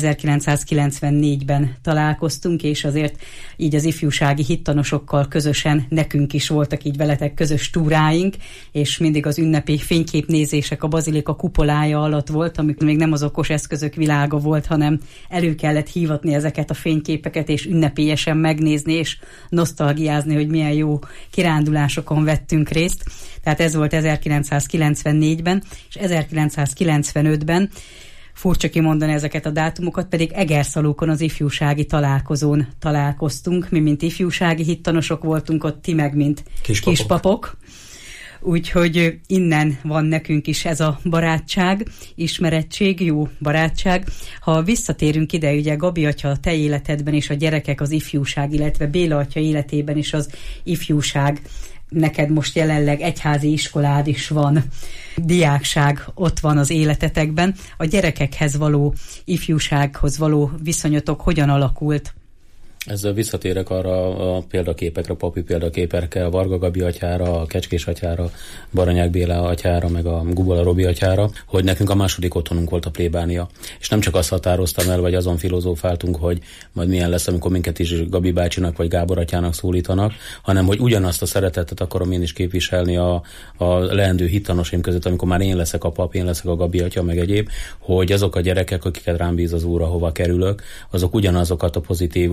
ezerkilencszázkilencvennégyben találkoztunk, és azért így az ifjúsági hittanosokkal közösen nekünk is voltak így veletek közös túráink, és mindig az ünnepi fényképnézések a bazilika kupolája alatt volt, amikor még nem az okos eszközök világa volt, hanem elő kellett hívatni ezeket a fényképeket, és ünnepélyesen megnézni, és nosztalgiázni, hogy milyen jó kirándulásokon vettünk részt. Tehát ez volt ezerkilencszázkilencvennégyben, és ezerkilencszázkilencvenötben, furcsa kimondani ezeket a dátumokat, pedig Egerszalókon az ifjúsági találkozón találkoztunk. Mi, mint ifjúsági hittanosok voltunk ott, ti meg, mint kispapok. kispapok. Úgyhogy innen van nekünk is ez a barátság, ismerettség, jó barátság. Ha visszatérünk ide, ugye Gabi atya, a te életedben is a gyerekek, az ifjúság, illetve Béla atya életében is az ifjúság, neked most jelenleg egyházi iskolád is van, diákság ott van az életetekben. A gyerekekhez való, ifjúsághoz való viszonyotok hogyan alakult? Ezzel visszatérek arra a példaképekre, papi példaképekre, a Varga Gabi atyára, a Kecskés atyára, Baranyák Béla atyára, meg a Gubola Robi atyára, hogy nekünk a második otthonunk volt a plébánia. És nem csak azt határoztam el, vagy azon filozófáltunk, hogy majd milyen lesz, amikor minket is Gabi bácsinak vagy Gábor atyának szólítanak, hanem hogy ugyanazt a szeretetet akarom én is képviselni a, a leendő hittanosaim között, amikor már én leszek a pap, én leszek a Gabi atya, meg egyéb, hogy azok a gyerekek, akiket rám bíz az Úr, ahova kerülök, azok ugyanazokat a pozitív otthon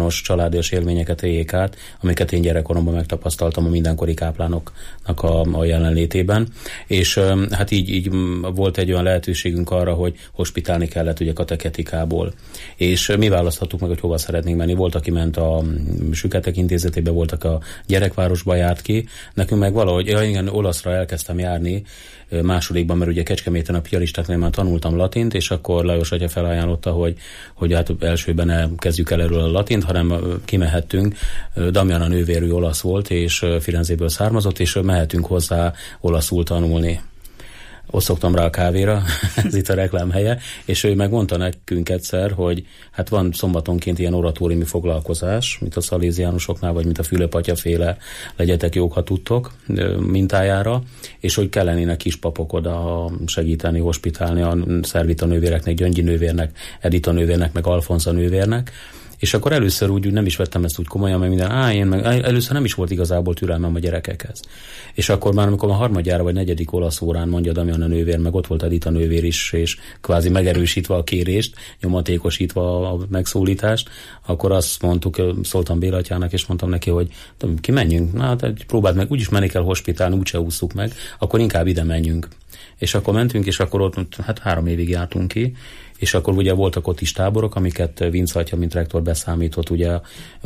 hittanos családias élményeket éljék át, amiket én gyerekkoromban megtapasztaltam a mindenkori káplánoknak a, a jelenlétében. És hát így, így volt egy olyan lehetőségünk arra, hogy hospitálni kellett ugye kateketikából. És mi választhattuk meg, hogy hova szeretnénk menni. Volt, aki ment a Süketek intézetébe, voltak a Gyerekvárosba járt ki. Nekünk meg valahogy, ja igen, olaszra elkezdtem járni másodikban, mert ugye Kecskeméten a piaristáknál már tanultam latint, és akkor Lajos atya felajánlotta, hogy, hogy hát elsőben ne kezdjük el erről a latint, hanem kimehettünk. Damian a nővérű olasz volt, és Firenzéből származott, és mehetünk hozzá olaszul tanulni. Ott szoktam rá a kávéra, ez itt a reklám helye, és ő megmondta nekünk egyszer, hogy hát van szombatonként ilyen oratóriumi foglalkozás, mint a szaléziánusoknál, vagy mint a Fülöp-atya féle legyetek jók, ha tudtok mintájára, és hogy kellenének kispapok oda segíteni, hospitálni a Szervita nővéreknek, Gyöngyi nővérnek, Edita nővérnek, meg Alfonza nővérnek. És akkor először úgy nem is vettem ezt úgy komolyan, mert minden, á, én meg először nem is volt igazából türelmem a gyerekekhez. És akkor már, amikor a harmadjára vagy negyedik olasz órán mondja Damian a nővér, meg ott volt Edita nővér is, és kvázi megerősítve a kérést, nyomatékosítva a megszólítást, akkor azt mondtuk, szóltam Béla atyának, és mondtam neki, hogy ki menjünk, na, hát próbáld meg, úgyis menni kell hospitálni, úgyse ússzuk meg, akkor inkább ide menjünk. És akkor mentünk, és akkor ott hát három évig jártunk ki, és akkor ugye voltak ott is táborok, amiket Vince atya, mint rektor beszámított, ugye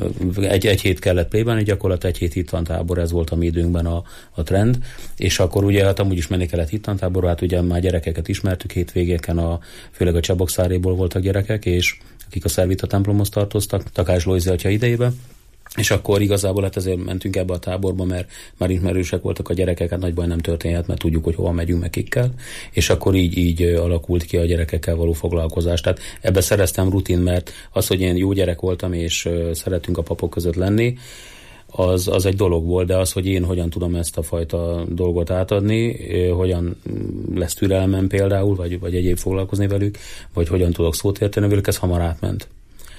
egy, egy hét kellett plébálni, gyakorlatilag egy hét hittantábor, ez volt a mi időnkben a, a trend, és akkor ugye hát amúgy is menni kellett hittantáborba, hát ugye már gyerekeket ismertük hétvégéken, a, főleg a Csabokszáréból voltak gyerekek, és akik a Szervita templomhoz tartoztak, Takás Lojzi atya idejében. És akkor igazából hát ezért mentünk ebbe a táborba, mert már ismerősek voltak a gyerekek, hát nagy baj nem történhet, mert tudjuk, hogy hova megyünk meg kikkel, és akkor így, így alakult ki a gyerekekkel való foglalkozás. Tehát ebbe szereztem rutin, mert az, hogy én jó gyerek voltam, és szeretünk a papok között lenni, az, az egy dolog volt, de az, hogy én hogyan tudom ezt a fajta dolgot átadni, hogyan lesz türelmem például, vagy, vagy egyéb foglalkozni velük, vagy hogyan tudok szót érteni velük, ez hamar átment.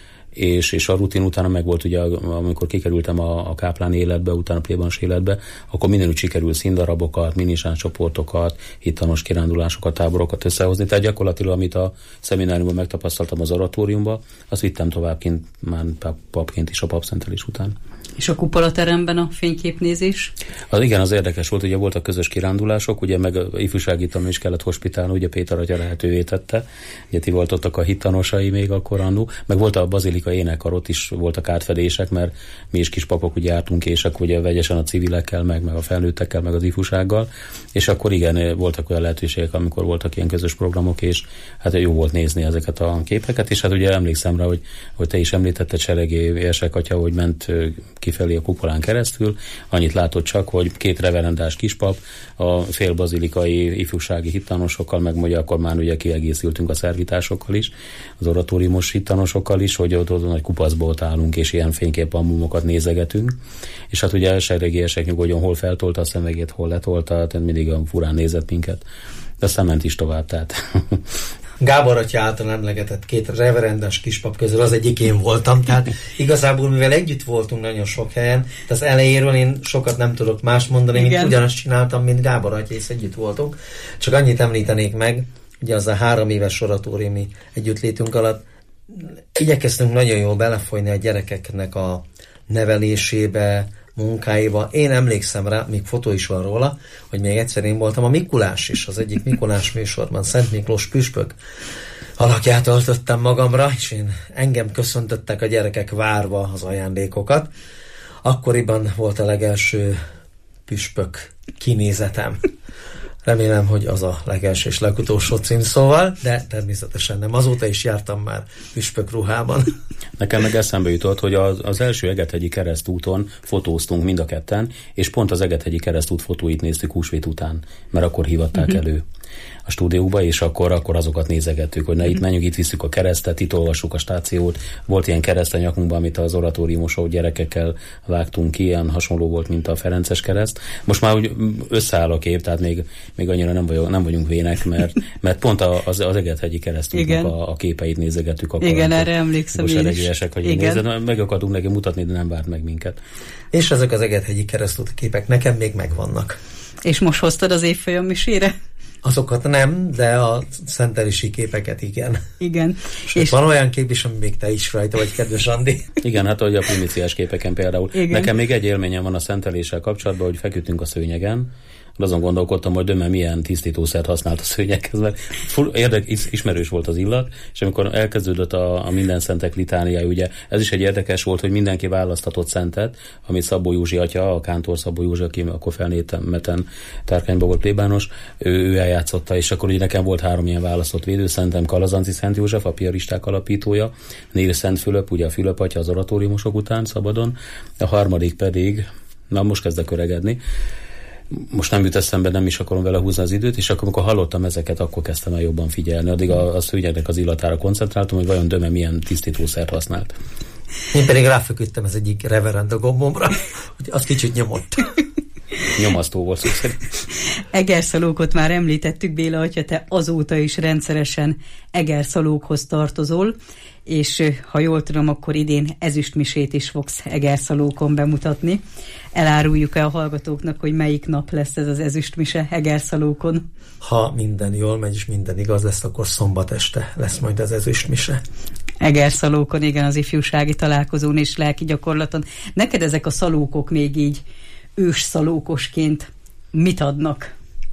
És, és a rutin utána meg volt, ugye, amikor kikerültem a, a kápláni életbe, utána a plébános életbe, akkor mindenütt sikerül színdarabokat, minisáns csoportokat, hittanos kirándulásokat, táborokat összehozni. Tehát gyakorlatilag, amit a szemináriumban megtapasztaltam az oratóriumban, azt vittem tovább kint, már papként is a papszentelés után. És a kupolateremben a fényképnézés? Az igen, az érdekes volt, ugye voltak közös kirándulások, ugye meg ifjúsági tanul is kellett hospitálni, ugye Péter atya lehetővé tette, ugye ti voltottak a hittanosai még akkor annó, meg volt a bazilika énekkar, ott is voltak átfedések, mert mi is kis papok ugye jártunk, és akkor ugye vegyesen a civilekkel, meg, meg a felnőttekkel, meg az ifjúsággal, és akkor igen, voltak olyan lehetőségek, amikor voltak ilyen közös programok, és hát jó volt nézni ezeket a képeket, és hát ugye emlékszem rá, hogy, hogy te is említetted Seregi érsek atya, hogy ment kifelé a kupolán keresztül, annyit látott csak, hogy két reverendás kispap, a félbazilikai ifjúsági hittanosokkal, meg ugye akkor már ugye kiegészültünk a szervitásokkal is, az oratóriumos hittanosokkal is, hogy ott, ott nagy kupaszból ott állunk, és ilyen fényképalbumokat nézegetünk, és hát ugye Seregi érsek nyugodjon, hol feltolta a szemegét, hol letolta, tehát mindig olyan furán nézett minket, de aztán ment is tovább, tehát... Gábor atya által emlegetett két reverendes kispap közül az egyik én voltam, tehát igazából mivel együtt voltunk nagyon sok helyen, az elejéről én sokat nem tudok más mondani, mint ugyanazt csináltam, mint Gábor atya, és együtt voltunk. Csak annyit említenék meg, ugye az a három éves oratóriumi együttlétünk alatt igyekeztünk nagyon jól belefolyni a gyerekeknek a nevelésébe, munkáiba. Én emlékszem rá, még fotó is van róla, hogy még egyszer én voltam a Mikulás is, az egyik Mikulás műsorban, Szent Miklós püspök alakját öltöttem magamra, és én engem köszöntöttek a gyerekek várva az ajándékokat. Akkoriban volt a legelső püspök kinézetem. Remélem, hogy az a legelső és legutolsó címszóval, de természetesen nem. Azóta is jártam már püspök ruhában. Nekem meg eszembe jutott, hogy az, az első Egethegyi keresztúton fotóztunk mind a ketten, és pont az Egethegyi keresztút fotóit néztük húsvét után, mert akkor hívatták uh-huh. elő a stúdióba, és akkor, akkor azokat nézegettük, hogy na itt menjünk, itt visszük a keresztet, itt olvassuk a stációt. Volt ilyen kereszt a nyakunkban, amit az oratóriumos gyerekekkel vágtunk ki, ilyen hasonló volt, mint a Ferences kereszt. Most már úgy összeáll a kép, tehát még, még annyira nem vagyunk, nem vagyunk vének, mert, mert pont az, az Egethegyi keresztútnak a, a képeit nézegettük. Akkor, igen, erre emlékszem én is. Hogy én nézed, meg akartunk neki mutatni, de nem várt meg minket. És ezek az Egethegyi keresztút képek nekem még megvannak. És most hoztad az évfolyam misére? Azokat nem, de a szentelési képeket igen. Igen. Sőt, és van olyan kép is, ami még te is rajta vagy, kedves Andi. Igen, hát hogy a primíciás képeken például. Igen. Nekem még egy élményem van a szenteléssel kapcsolatban, hogy feküdtünk a szőnyegen, azon gondolkodtam, hogy Döme milyen tisztítószert használt a szőnyeghez, mert full, érdek, ismerős volt az illat, és amikor elkezdődött a, a minden szentek litániája, ugye ez is egy érdekes volt, hogy mindenki választatott szentet, amit Szabó Józsi atya, a kántor Szabó Józsi, aki akkor felnétemeten Tárkányban volt plébános, ő, ő eljátszotta, és akkor ugye nekem volt három ilyen választott védőszentem, Kalazanci Szent József, a piaristák alapítója, Nél Szent Fülöp, ugye a Fülöp atya az oratóriumosok után szabadon, a harmadik pedig, na most kezdek öregedni, most nem jut eszembe, nem is akarom vele húzni az időt, és akkor, amikor hallottam ezeket, akkor kezdtem el jobban figyelni. Addig a, a szőnyegnek az illatára koncentráltam, hogy vajon Döme milyen tisztítószert használt. Én pedig ráfeküdtem az egyik reverend a gombomra, hogy az kicsit nyomott. Nyomasztó volt szó szerint. Egerszalókot már említettük, Béla atya, te azóta is rendszeresen Egerszalókhoz tartozol, és ha jól tudom, akkor idén ezüstmisét is fogsz Egerszalókon bemutatni. Eláruljuk-e a hallgatóknak, hogy melyik nap lesz ez az ezüstmise Egerszalókon? Ha minden jól megy, és minden igaz lesz, akkor szombat este lesz majd az ezüstmise. Egerszalókon, igen, az ifjúsági találkozón és lelki gyakorlaton. Neked ezek a szalókok még így ősszalókosként mit adnak?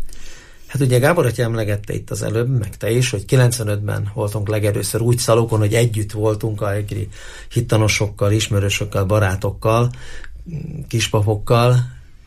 Hát ugye Gábor atya emlegette itt az előbb, meg te is, hogy kilencvenötben voltunk legelőször úgy szalókon, hogy együtt voltunk a egri hittanosokkal, ismerősökkel, barátokkal, kispapokkal.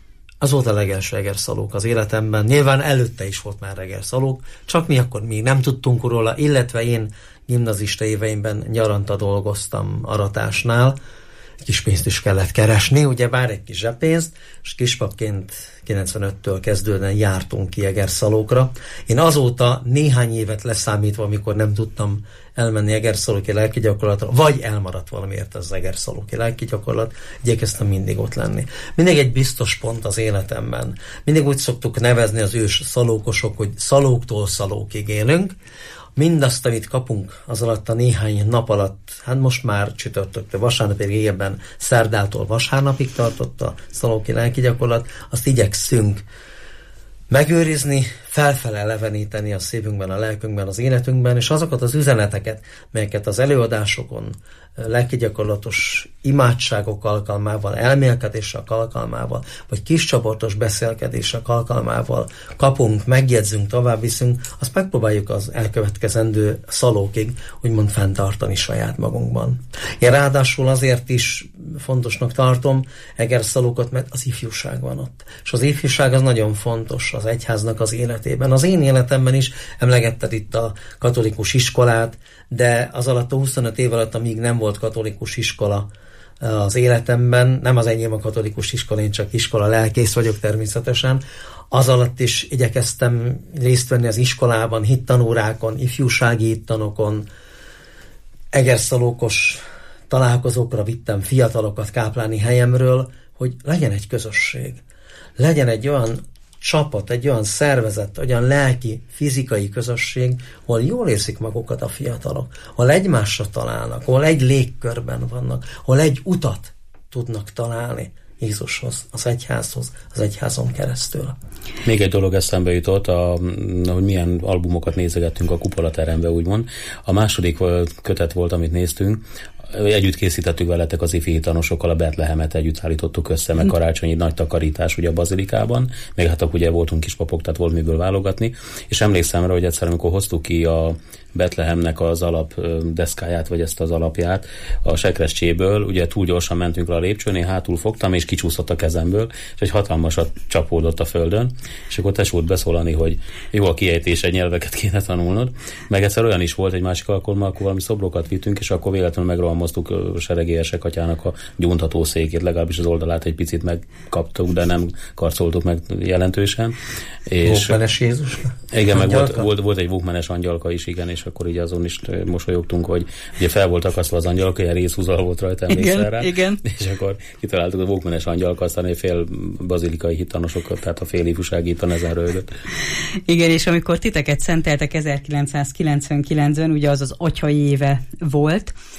Az volt a legelső egerszalók az életemben. Nyilván előtte is volt már egerszalók, csak mi akkor még nem tudtunk róla, illetve én gimnazista éveimben nyaranta dolgoztam aratásnál, kis pénzt is kellett keresni, ugye bár egy kis zseppénzt, és kispapként kilencvenöttől kezdődően jártunk ki egerszalókra. Én azóta néhány évet leszámítva, amikor nem tudtam elmenni egerszalóki lelkigyakorlatra, vagy elmaradt valamiért az egerszalóki lelkigyakorlat, igyekeztem mindig ott lenni. Mindig egy biztos pont az életemben. Mindig úgy szoktuk nevezni az ős szalókosok, hogy szalóktól szalókig élünk. Mindazt, amit kapunk az alatt a néhány nap alatt, hát most már csütörtöktől vasárnapig, régebben szerdától vasárnapig tartott a szalóki lelkigyakorlat, azt igyekszünk megőrizni, felfele eleveníteni a szívünkben, a lelkünkben, az életünkben, és azokat az üzeneteket, melyeket az előadásokon, lelkigyakorlatos imádságok alkalmával, elmélkedések alkalmával, vagy kiscsoportos beszélkedések alkalmával kapunk, megjegyzünk, továbbviszünk, azt megpróbáljuk az elkövetkezendő szalókig, úgymond fenntartani saját magunkban. Én ráadásul azért is fontosnak tartom egerszalókat, mert az ifjúság van ott. És az ifjúság az nagyon fontos az egyháznak az életében. Az én életemben is emlegetted itt a katolikus iskolát, de az alatt a huszonöt év alatt, amíg nem volt katolikus iskola az életemben, nem az enyém a katolikus iskola, én csak iskola lelkész vagyok természetesen, az alatt is igyekeztem részt venni az iskolában, hittanórákon, ifjúsági hittanokon, egerszalókos találkozókra vittem fiatalokat kápláni helyemről, hogy legyen egy közösség, legyen egy olyan csapat, egy olyan szervezet, olyan lelki, fizikai közösség, ahol jól érzik magukat a fiatalok, ahol egymásra találnak, ahol egy légkörben vannak, ahol egy utat tudnak találni Jézushoz, az egyházhoz, az egyházon keresztül. Még egy dolog eszembe jutott, a, hogy milyen albumokat nézegettünk a kupolaterembe, úgymond. A második kötet volt, amit néztünk, együtt készítettük veletek az ifi hitanosokkal, a Betlehemet együtt állítottuk össze, meg karácsonyi nagy takarítás ugye a bazilikában, még hát akkor ugye voltunk kispapok, tehát volt miből válogatni, és emlékszem rá, hogy egyszer, amikor hoztuk ki a Betlehemnek az alap deszkáját, vagy ezt az alapját a sekrestyéből, ugye túl gyorsan mentünk le a lépcsőn, én hátul fogtam, és kicsúszott a kezemből, és egy hatalmasat csapódott a földön, és akkor tesót beszólani, hogy jó a kiejtése, nyelveket kéne tanulnod. Meg egyszer olyan is volt egy másik alkalommal, akkor valami szobrokat vittünk, és akkor véletlenül megrohamoztuk a seregélyesek atyának a gyúntató székét, legalábbis az oldalát egy picit megkaptuk, de nem karcoltuk meg jelentősen. Vókmenes Jézus? Igen, meg volt, volt, volt egy vókmenes angyalka is, igen, és akkor így azon is mosolyogtunk, hogy ugye fel volt akasztva az angyalka, ilyen részhúzal volt rajta, emlékszel rá. Igen. És akkor kitaláltuk a vókmenes angyalka, aztán egy fél bazilikai hittanosokat, tehát a fél ifjúsági hittan ezen röhögött. Igen, és amikor titeket szenteltek ezerkilencszázkilencvenkilencben, ugye az az atyai éve volt, de pont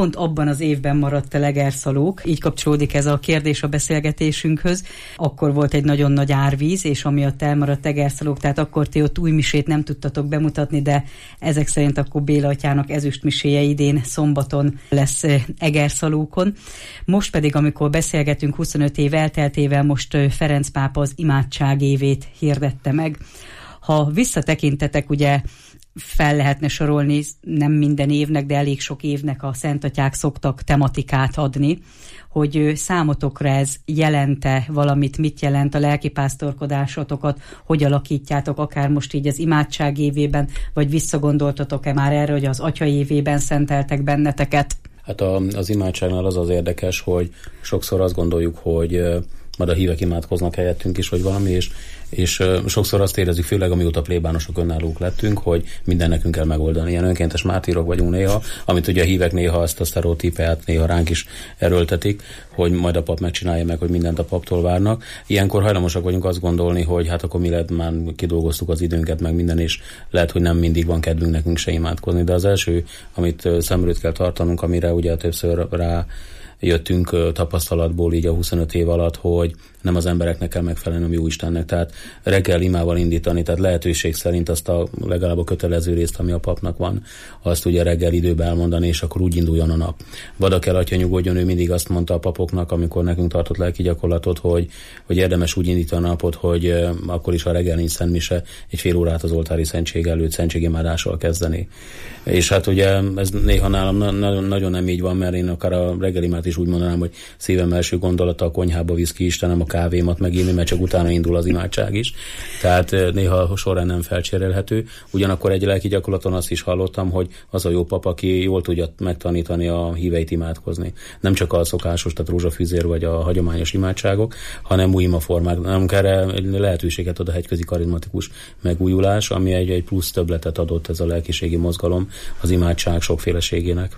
pont abban az évben maradt el Egerszalók, így kapcsolódik ez a kérdés a beszélgetésünkhöz. Akkor volt egy nagyon nagy árvíz, és amiatt elmaradt Egerszalók, tehát akkor ti ott új misét nem tudtatok bemutatni, de ezek szerint akkor Béla atyának ezüstmiséje idén szombaton lesz Egerszalókon. Most pedig, amikor beszélgetünk, huszonöt év elteltével most Ferenc pápa az imádság évét hirdette meg. Ha visszatekintetek, ugye fel lehetne sorolni, nem minden évnek, de elég sok évnek a szentatyák szoktak tematikát adni, hogy számotokra ez jelente valamit, mit jelent a lelkipásztorkodásotokat, hogy alakítjátok, akár most így az imádság évében, vagy visszagondoltatok-e már erre, hogy az atya évében szenteltek benneteket? Hát a, az imádságnál az az érdekes, hogy sokszor azt gondoljuk, hogy majd a hívek imádkoznak helyettünk is, vagy valami, és, és uh, sokszor azt érezzük, főleg amióta plébánosok önállók lettünk, hogy minden nekünk kell megoldani. Ilyen önkéntes mártírok vagyunk néha, amit ugye a hívek néha ezt a sztereotípiát néha ránk is erőltetik, hogy majd a pap megcsinálja meg, hogy mindent a paptól várnak. Ilyenkor hajlamosak vagyunk azt gondolni, hogy hát akkor mi lehet, már kidolgoztuk az időnket, meg minden, és lehet, hogy nem mindig van kedvünk nekünk se imádkozni. De az első, amit szem előtt kell tartanunk, amire ugye többször rá jöttünk tapasztalatból így a huszonöt év alatt, hogy nem az embereknek kell megfelelni, a jó Istennek. Tehát reggel imával indítani, tehát lehetőség szerint azt a legalább a kötelező részt, ami a papnak van, azt ugye reggel időben elmondani, és akkor úgy induljon a nap. Vada kell, atya nyugodjon, ő mindig azt mondta a papoknak, amikor nekünk tartott lelki gyakorlatot, hogy, hogy érdemes úgy indítani a napot, hogy akkor is a reggel nincs szentmise, egy fél órát az oltári szentség előtt szentségimádással kezdeni. És hát ugye ez néha nálam na- nagyon nem így van, mert én akár a reggelimát is úgy mondanám, hogy szívem első gondolata a konyhába visz ki Istenem a kávémat megírni, mert csak utána indul az imádság is. Tehát néha során nem felcserélhető. Ugyanakkor egy lelki gyakorlaton azt is hallottam, hogy az a jó pap, aki jól tudja megtanítani a híveit imádkozni. Nem csak a szokásos, tehát rózsafűzér vagy a hagyományos imádságok, hanem új imaformák. Nem erre lehetőséget ad a hegyközi karizmatikus megújulás, ami egy, egy plusz többletet adott ez a lelkiségi mozgalom az imádság sokféleségének.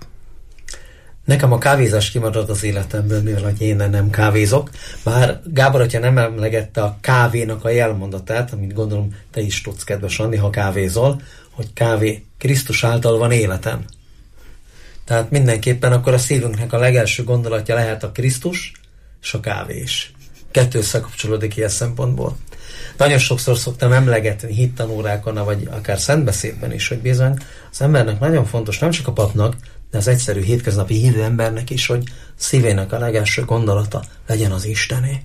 Nekem a kávézás kimarad az életemből, mivel hogy én nem kávézok. Bár Gábor atya nem emlegette a kávénak a jelmondatát, amit gondolom te is tudsz, kedves Andi, ha kávézol, hogy kávé Krisztus által van életem. Tehát mindenképpen akkor a szívünknek a legelső gondolatja lehet a Krisztus és a kávé is. Kettő összekapcsolódik ilyen szempontból. Nagyon sokszor szoktam emlegetni hittanórákon, vagy akár szentbeszédben is, hogy bizony az embernek nagyon fontos, nem csak a papnak, de az egyszerű hétköznapi hívő embernek is, hogy szívének a legelső gondolata legyen az Istené.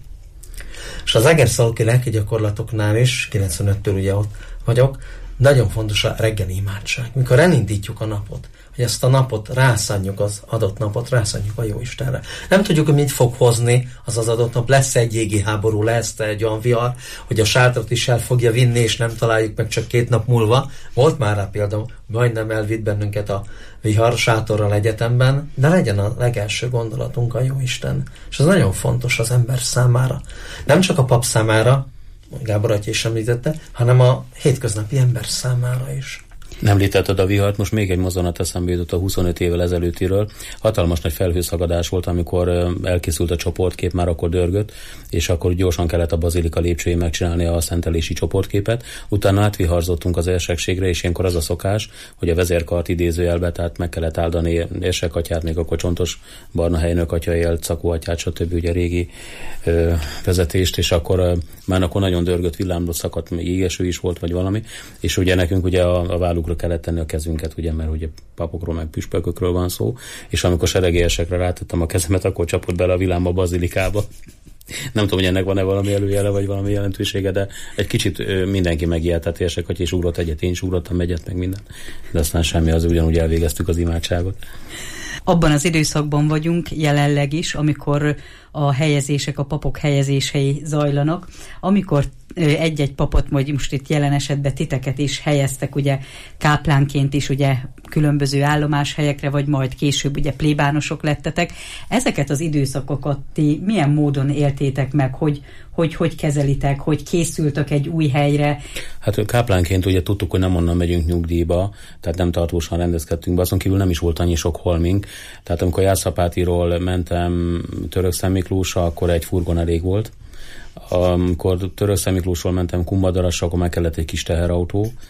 És az egerszalóki lelki gyakorlatoknál is, kilencvenöttől ugye ott vagyok, nagyon fontos a reggeli imádság. Mikor elindítjuk a napot, hogy ezt a napot rászánjuk, az adott napot rászánjuk a jó Istenre. Nem tudjuk, hogy mit fog hozni az az adott nap. Lesz egy jégi háború, lesz egy olyan vihar, hogy a sátrat is el fogja vinni, és nem találjuk meg csak két nap múlva. Volt már rá például, majdnem elvitt bennünket a vihar sátorral egyetemben, de legyen a legelső gondolatunk a jó Isten. És ez nagyon fontos az ember számára. Nem csak a pap számára, Gábor atya is említette, hanem a hétköznapi ember számára is. Nem említetted a vihart, most még egy mozzanat eszembe jutott a huszonöt évvel ezelőttiről. Hatalmas nagy felhőszagadás volt, amikor elkészült a csoportkép, már akkor dörgött, és akkor gyorsan kellett a bazilika lépcsőjén megcsinálni a szentelési csoportképet. Utána átviharzottunk az érsekségre, és ilyenkor az a szokás, hogy a vezérkart idézőjelbe, tehát meg kellett áldani érsekatyát, még akkor Csontos Barna helynök atya élt, Szakó atyát, stb. Ugye régi ö, vezetést, és akkor ö, már akkor nagyon dörgött, villámlott, szakadt, égeső is volt, vagy valami, és ugye nekünk ugye a, a vállukra kellett tenni a kezünket, ugye, mert ugye papokról, meg püspökökről van szó, és amikor seregélyesekre rátettem a kezemet, akkor csapott bele a villámba a bazilikába. Nem tudom, hogy ennek van-e valami előjele, vagy valami jelentősége, de egy kicsit ö, mindenki megijedt, tehát érsek, hogy és ugrott egyet, én is ugrottam egyet, meg minden. De aztán semmi, az ugyanúgy elvégeztük az imádságot. Abban az időszakban vagyunk jelenleg is, amikor a helyezések, a papok helyezései zajlanak, amikor egy-egy papot, vagy most itt jelen esetben titeket is helyeztek, ugye káplánként is, ugye különböző állomáshelyekre, vagy majd később ugye plébánosok lettetek. Ezeket az időszakokat ti milyen módon éltétek meg, hogy hogy, hogy kezelitek, hogy készültök egy új helyre? Hát káplánként ugye tudtuk, hogy nem onnan megyünk nyugdíjba, tehát nem tartósan rendezkedtünk be, azon kívül nem is volt annyi sok holmink. Tehát amikor Jászapátiról mentem Törökszentmiklósra, akkor egy furgon elég volt. Amikor Törökszentmiklósról mentem Kumbadarasra, akkor meg kellett egy kis teherautó,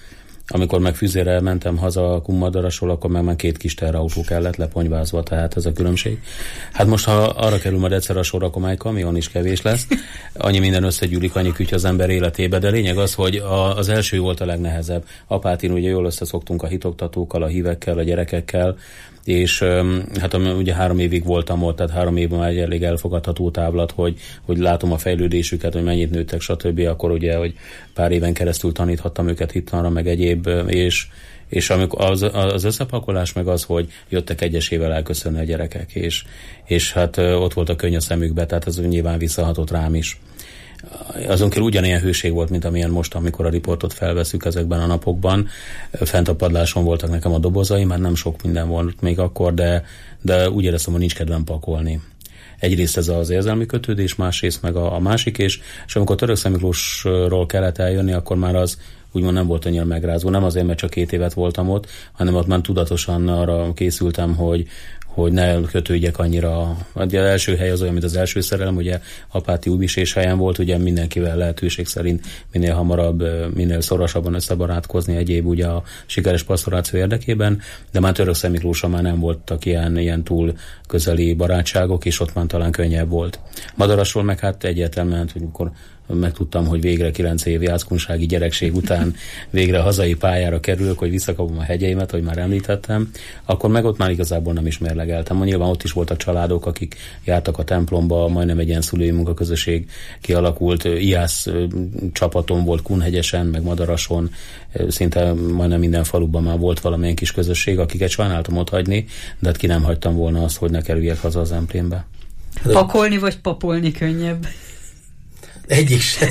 Amikor meg Füzére mentem haza Kunmadarasról, akkor meg már két kis terrautó kellett leponyvázva, tehát ez a különbség. Hát most, ha arra kerül majd egyszer a sor, akkor már egy kamion is kevés lesz. Annyi minden összegyűlik, annyi küty az ember életébe, de lényeg az, hogy a, az első volt a legnehezebb. Apátén ugye jól összeszoktunk a hitoktatókkal, a hívekkel, a gyerekekkel, és hát ugye három évig voltam ott, tehát három évben már egy elég elfogadható távlat, hogy, hogy látom a fejlődésüket, hogy mennyit nőttek, stb. Akkor ugye, hogy pár éven keresztül taníthattam őket hittanra, meg egyéb, és, és amikor az, az összepakolás meg az, hogy jöttek egyesével elköszönni a gyerekek, és, és hát ott volt a könny a szemükbe, tehát ez nyilván visszahatott rám is. Azon kívül ugyanilyen hőség volt, mint amilyen most, amikor a riportot felveszük ezekben a napokban. Fent a padláson voltak nekem a dobozai, már nem sok minden volt még akkor, de, de úgy éreztem, hogy nincs kedvem pakolni. Egyrészt ez az érzelmi kötődés, másrészt meg a, a másik, és, és amikor Törökszent Miklósról kellett eljönni, akkor már az úgymond nem volt annyira megrázó. Nem azért, mert csak két évet voltam ott, hanem ott már tudatosan arra készültem, hogy hogy ne kötődjek annyira. Az első hely az olyan, mint az első szerelem, ugye apáti újmisés helyen volt, ugye mindenkivel lehetőség szerint minél hamarabb, minél szorosabban összebarátkozni egyéb ugye a sikeres pastoráció érdekében, de már Törökszent Miklóson már nem voltak ilyen, ilyen túl közeli barátságok, és ott már talán könnyebb volt. Madarasról meg hát egyértelműen, hogy amikor megtudtam, hogy végre kilenc év jászkunsági gyerekség után végre hazai pályára kerülök, hogy visszakapom a hegyeimet, hogy már említettem, akkor meg ott már igazából nem is mérlegeltem. Nyilván ott is voltak családok, akik jártak a templomba, majdnem egy ilyen szülői munkaközösség kialakult, iász csapaton volt Kunhegyesen, meg Madarason, szinte majdnem minden faluban már volt valamilyen kis közösség, akiket sajnáltam ott hagyni, de hát ki nem hagytam volna azt, hogy ne kerüljek haza az Emplénbe. Pakolni vagy papolni könnyebb? Egyik se.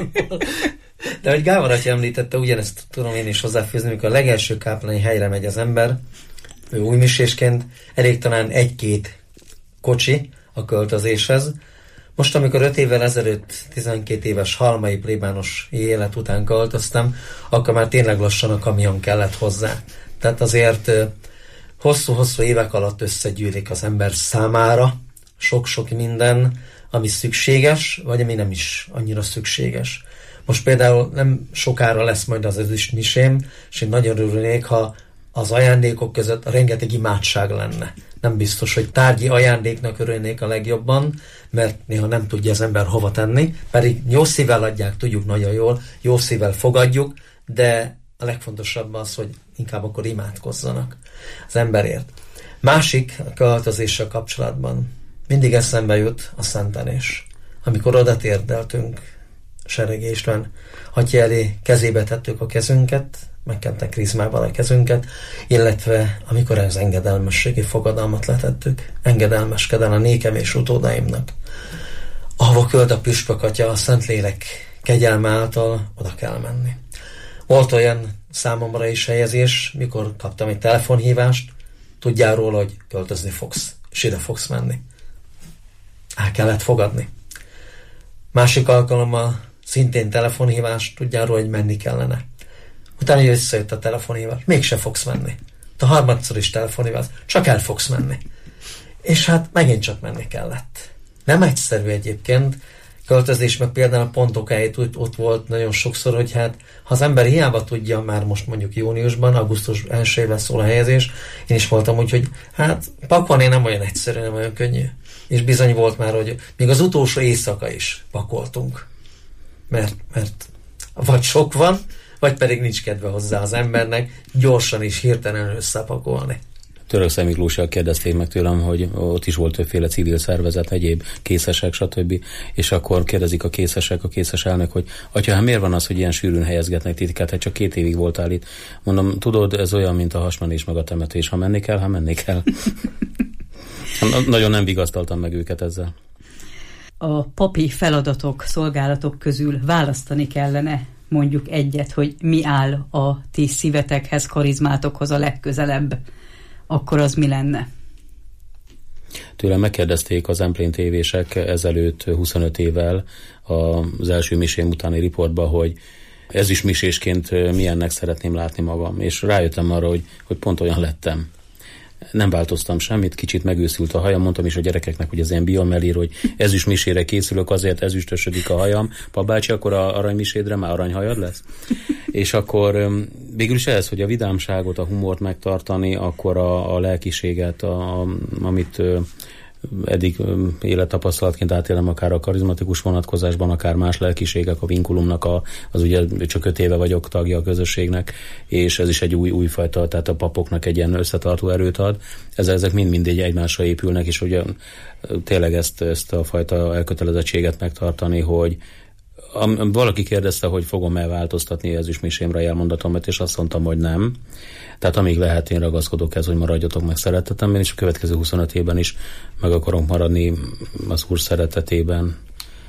De hogy Gábor atya említette, ugyanezt tudom én is hozzáfűzni, amikor a legelső káplányi helyre megy az ember, ő újmisésként, elég talán egy-két kocsi a költözéshez. Most, amikor öt évvel ezelőtt tizenkét éves halmai plébános élet után költöztem, akkor már tényleg lassan a kamion kellett hozzá. Tehát azért hosszú-hosszú évek alatt összegyűlik az ember számára sok-sok minden, ami szükséges, vagy ami nem is annyira szükséges. Most például nem sokára lesz majd az ezüstmisém, és én nagyon örülnék, ha az ajándékok között rengeteg imádság lenne. Nem biztos, hogy tárgyi ajándéknak örülnék a legjobban, mert néha nem tudja az ember hova tenni, pedig jó szívvel adják, tudjuk nagyon jól, jó szívvel fogadjuk, de a legfontosabb az, hogy inkább akkor imádkozzanak az emberért. Másik a költözéssel kapcsolatban mindig eszembe jut a szentenés. Amikor oda térdeltünk Seregi István atya elé, kezébe tettük a kezünket, megkentek krizmával a kezünket, illetve amikor az engedelmességi fogadalmat letettük, engedelmeskedel a nékem és utódaimnak. Ahova költ a püspök atya, a Szentlélek kegyelme által oda kell menni. Volt olyan számomra is helyezés, mikor kaptam egy telefonhívást, tudjál róla, hogy költözni fogsz, és ide fogsz menni. El kellett fogadni. Másik alkalommal szintén telefonhívás, tudjál róla, hogy menni kellene. Utána visszajött a telefonhívás, mégse fogsz menni. A harmadszor is telefonhívás, csak el fogsz menni. És hát megint csak menni kellett. Nem egyszerű egyébként. Költözés meg például a pontokáit ott volt nagyon sokszor, hogy hát ha az ember hiába tudja, már most mondjuk júniusban, augusztus elsejében szól a helyezés, én is voltam úgy, hogy hát pakolni nem olyan egyszerű, nem olyan könnyű. És bizony volt már, hogy még az utolsó éjszaka is pakoltunk. Mert, mert vagy sok van, vagy pedig nincs kedve hozzá az embernek gyorsan és hirtelen összepakolni. Törökszent Miklósiak kérdezték meg tőlem, hogy ott is volt többféle civil szervezet, egyéb készesek, stb. És akkor kérdezik a készesek, a készes elnök, hogy atya, hát miért van az, hogy ilyen sűrűn helyezgetnek titeket, hát csak két évig voltál itt. Mondom, tudod, ez olyan, mint a hasmenés meg a temetés. Ha menni kell, ha menni kell. Nagyon nem vigasztaltam meg őket ezzel. A papi feladatok, szolgálatok közül választani kellene mondjuk egyet, hogy mi áll a ti szívetekhez, karizmátokhoz a legközelebb, akkor az mi lenne? Tőlem megkérdezték az Emplén tévések ezelőtt huszonöt évvel az első misém utáni riportba, hogy ez is misésként milyennek szeretném látni magam, és rájöttem arra, hogy, hogy pont olyan lettem. Nem változtam semmit, kicsit megőszült a hajam, mondtam is a gyerekeknek, hogy az ilyen biomelír, hogy ezüst misére készülök, azért ezüstösödik a hajam. Papbácsi, akkor a aranymisédre már aranyhajad lesz? És akkor végül is ez, hogy a vidámságot, a humort megtartani, akkor a, a lelkiséget, a, a, amit ö, eddig élettapasztalatként átélem, akár a karizmatikus vonatkozásban, akár más lelkiségek, a vinkulumnak, a, az ugye csak öt éve vagyok tagja a közösségnek, és ez is egy új, újfajta, tehát a papoknak egy ilyen összetartó erőt ad. Ezek, ezek mind-mind egymásra épülnek, és ugye tényleg ezt, ezt a fajta elkötelezettséget megtartani, hogy Am, valaki kérdezte, hogy fogom-e változtatni az ismésémre elmondatomat, és azt mondtam, hogy nem. Tehát amíg lehet, én ragaszkodok ez, hogy maradjatok meg szeretetemben, és a következő huszonöt évben is meg akarok maradni az Úr szeretetében.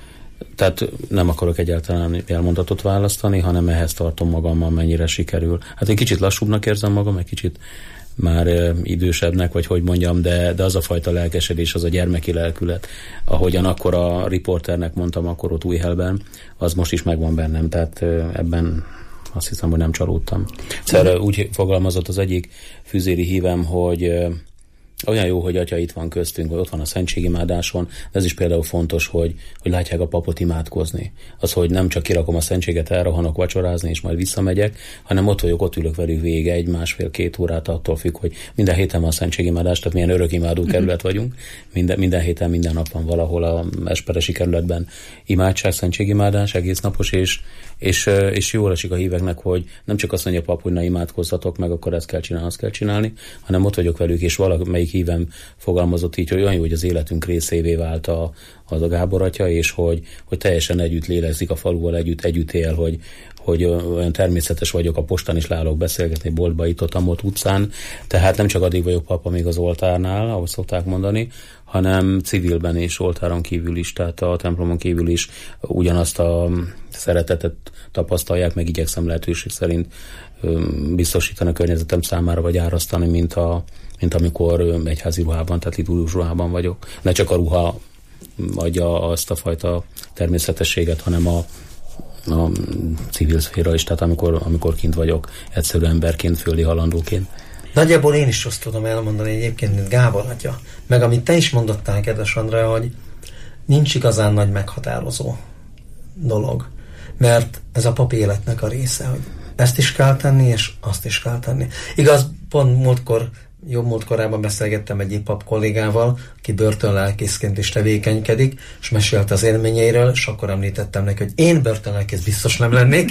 Tehát nem akarok egyáltalán elmondatot választani, hanem ehhez tartom magammal, mennyire sikerül. Hát én kicsit lassúbbnak érzem magam, egy kicsit már e, idősebbnek, vagy hogy mondjam, de, de az a fajta lelkesedés, az a gyermeki lelkület, ahogyan akkor a riporternek mondtam, akkor ott Újhelben, az most is megvan bennem, tehát e, ebben azt hiszem, hogy nem csalódtam. Szóval úgy fogalmazott az egyik füzéri hívem, hogy e, olyan jó, hogy Atya itt van köztünk, vagy ott van a szentségimádáson, de ez is például fontos, hogy, hogy látják a papot imádkozni. Az, hogy nem csak kirakom a szentséget, elrohanok vacsorázni, és majd visszamegyek, hanem ott vagyok, ott ülök velük végig egy, másfél-két órát, attól függ, hogy minden héten van a szentségimádás, tehát milyen örökimádó kerület vagyunk. Minden, minden héten, minden nap van valahol a Esperesi kerületben imádság, szentségimádás, egész napos, és, és, és jól esik a híveknek, hogy nem csak azt mondja a pap, hogy ne imádkozzatok meg, akkor ezt kell csinálni, azt kell csinálni, hanem ott vagyok velük, és valamelyik hívem fogalmazott így, hogy olyan jó, hogy az életünk részévé vált a, az a Gábor atya, és hogy, hogy teljesen együtt lélegzik a faluval, együtt, együtt él, hogy, hogy olyan természetes vagyok, a postán is leállok beszélgetni, boltba, itt, ott, amott utcán, tehát nem csak addig vagyok papa még az oltárnál, ahogy szokták mondani, hanem civilben és oltáron kívül is, tehát a templomon kívül is ugyanazt a szeretetet tapasztalják, meg igyekszem lehetőség szerint biztosítani a környezetem számára, vagy árasztani, mint, a, mint amikor egyházi ruhában, tehát liturgikus ruhában vagyok. Ne csak a ruha adja azt a fajta természetességet, hanem a, a civil szféra is, tehát amikor, amikor kint vagyok, egyszerű emberként, földi halandóként. Nagyjából én is azt tudom elmondani egyébként, mint Gábor atya. Meg amit te is mondottál, kedves Andrea, hogy nincs igazán nagy meghatározó dolog. Mert ez a pap életnek a része, hogy ezt is kell tenni, és azt is kell tenni. Igaz, pont múltkor, jobb múltkorában beszélgettem egyik pap kollégával, aki börtönlelkészként is tevékenykedik, és mesélte az élményeiről, és akkor említettem neki, hogy én börtönlelkész biztos nem lennék,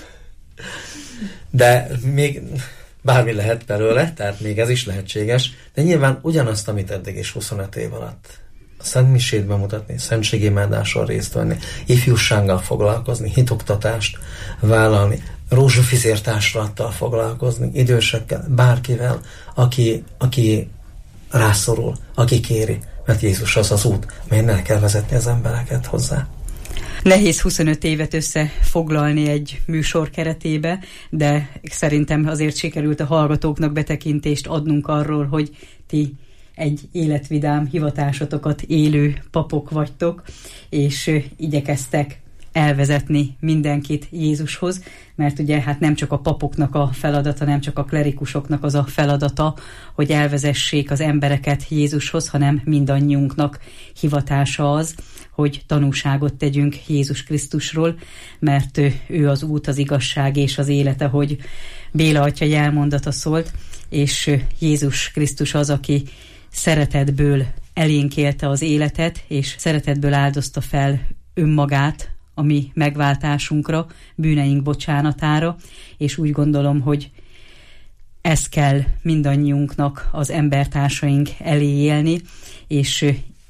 de még bármi lehet belőle, tehát még ez is lehetséges, de nyilván ugyanazt, amit eddig is huszonöt év alatt a Szent Misét bemutatni, szentségimádáson részt venni, ifjúsággal foglalkozni, hitoktatást vállalni, rózsafizértársulattal foglalkozni, idősekkel, bárkivel, aki, aki rászorul, aki kéri, mert Jézus az az út, amelyen el kell vezetni az embereket hozzá. Nehéz huszonöt évet összefoglalni egy műsor keretébe, de szerintem azért sikerült a hallgatóknak betekintést adnunk arról, hogy ti egy életvidám hivatásotokat élő papok vagytok, és igyekeztek elvezetni mindenkit Jézushoz, mert ugye hát nem csak a papoknak a feladata, nem csak a klerikusoknak az a feladata, hogy elvezessék az embereket Jézushoz, hanem mindannyiunknak hivatása az, hogy tanúságot tegyünk Jézus Krisztusról, mert ő az út, az igazság és az élete, hogy Béla atya jelmondata szólt, és Jézus Krisztus az, aki szeretetből elénk élte az életet, és szeretetből áldozta fel önmagát a mi megváltásunkra, bűneink bocsánatára, és úgy gondolom, hogy ezt kell mindannyiunknak az embertársaink elé élni, és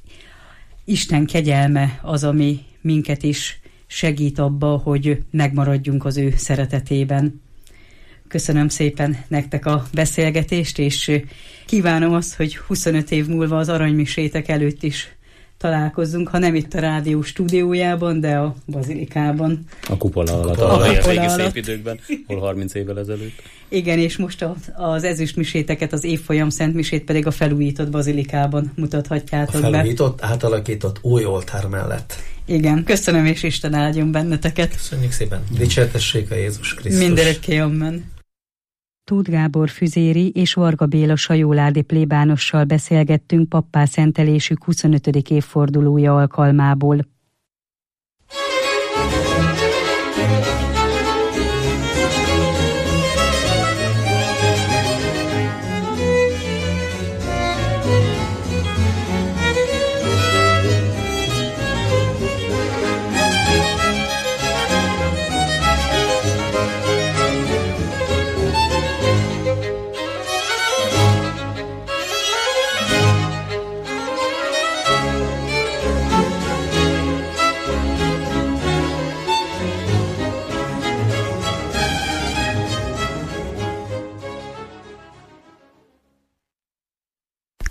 Isten kegyelme az, ami minket is segít abba, hogy megmaradjunk az ő szeretetében. Köszönöm szépen nektek a beszélgetést, és kívánom azt, hogy huszonöt év múlva az aranymisétek előtt is találkozzunk, ha nem itt a rádió stúdiójában, de a bazilikában. A kupola alatt, a, a régi szép időkben, hol harminc évvel ezelőtt. Igen, és most a, az ezüstmiséteket, az évfolyam szentmisét pedig a felújított bazilikában mutathatjátok be. A felújított, be. átalakított új oltár mellett. Igen, köszönöm, és Isten áldjon benneteket. Köszönjük szépen. Dicsértessék a Jézus Krisztus. Mindörökké, amen. Tóth Gábor füzéri és Varga Béla sajóládi plébánossal beszélgettünk pappá szentelésük huszonötödik évfordulója alkalmából.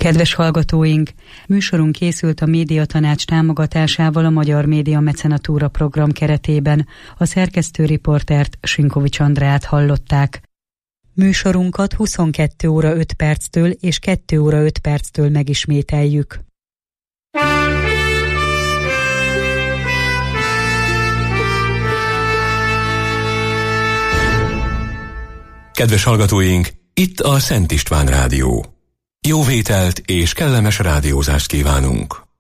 Kedves hallgatóink! Műsorunk készült a Médiatanács támogatásával a Magyar Média Mecenatúra program keretében. A szerkesztő riportert, Sinkovics Andrát hallották. Műsorunkat huszonkettő óra öt perctől és kettő óra öt perctől megismételjük. Kedves hallgatóink, itt a Szent István Rádió. Jó vételt és kellemes rádiózást kívánunk!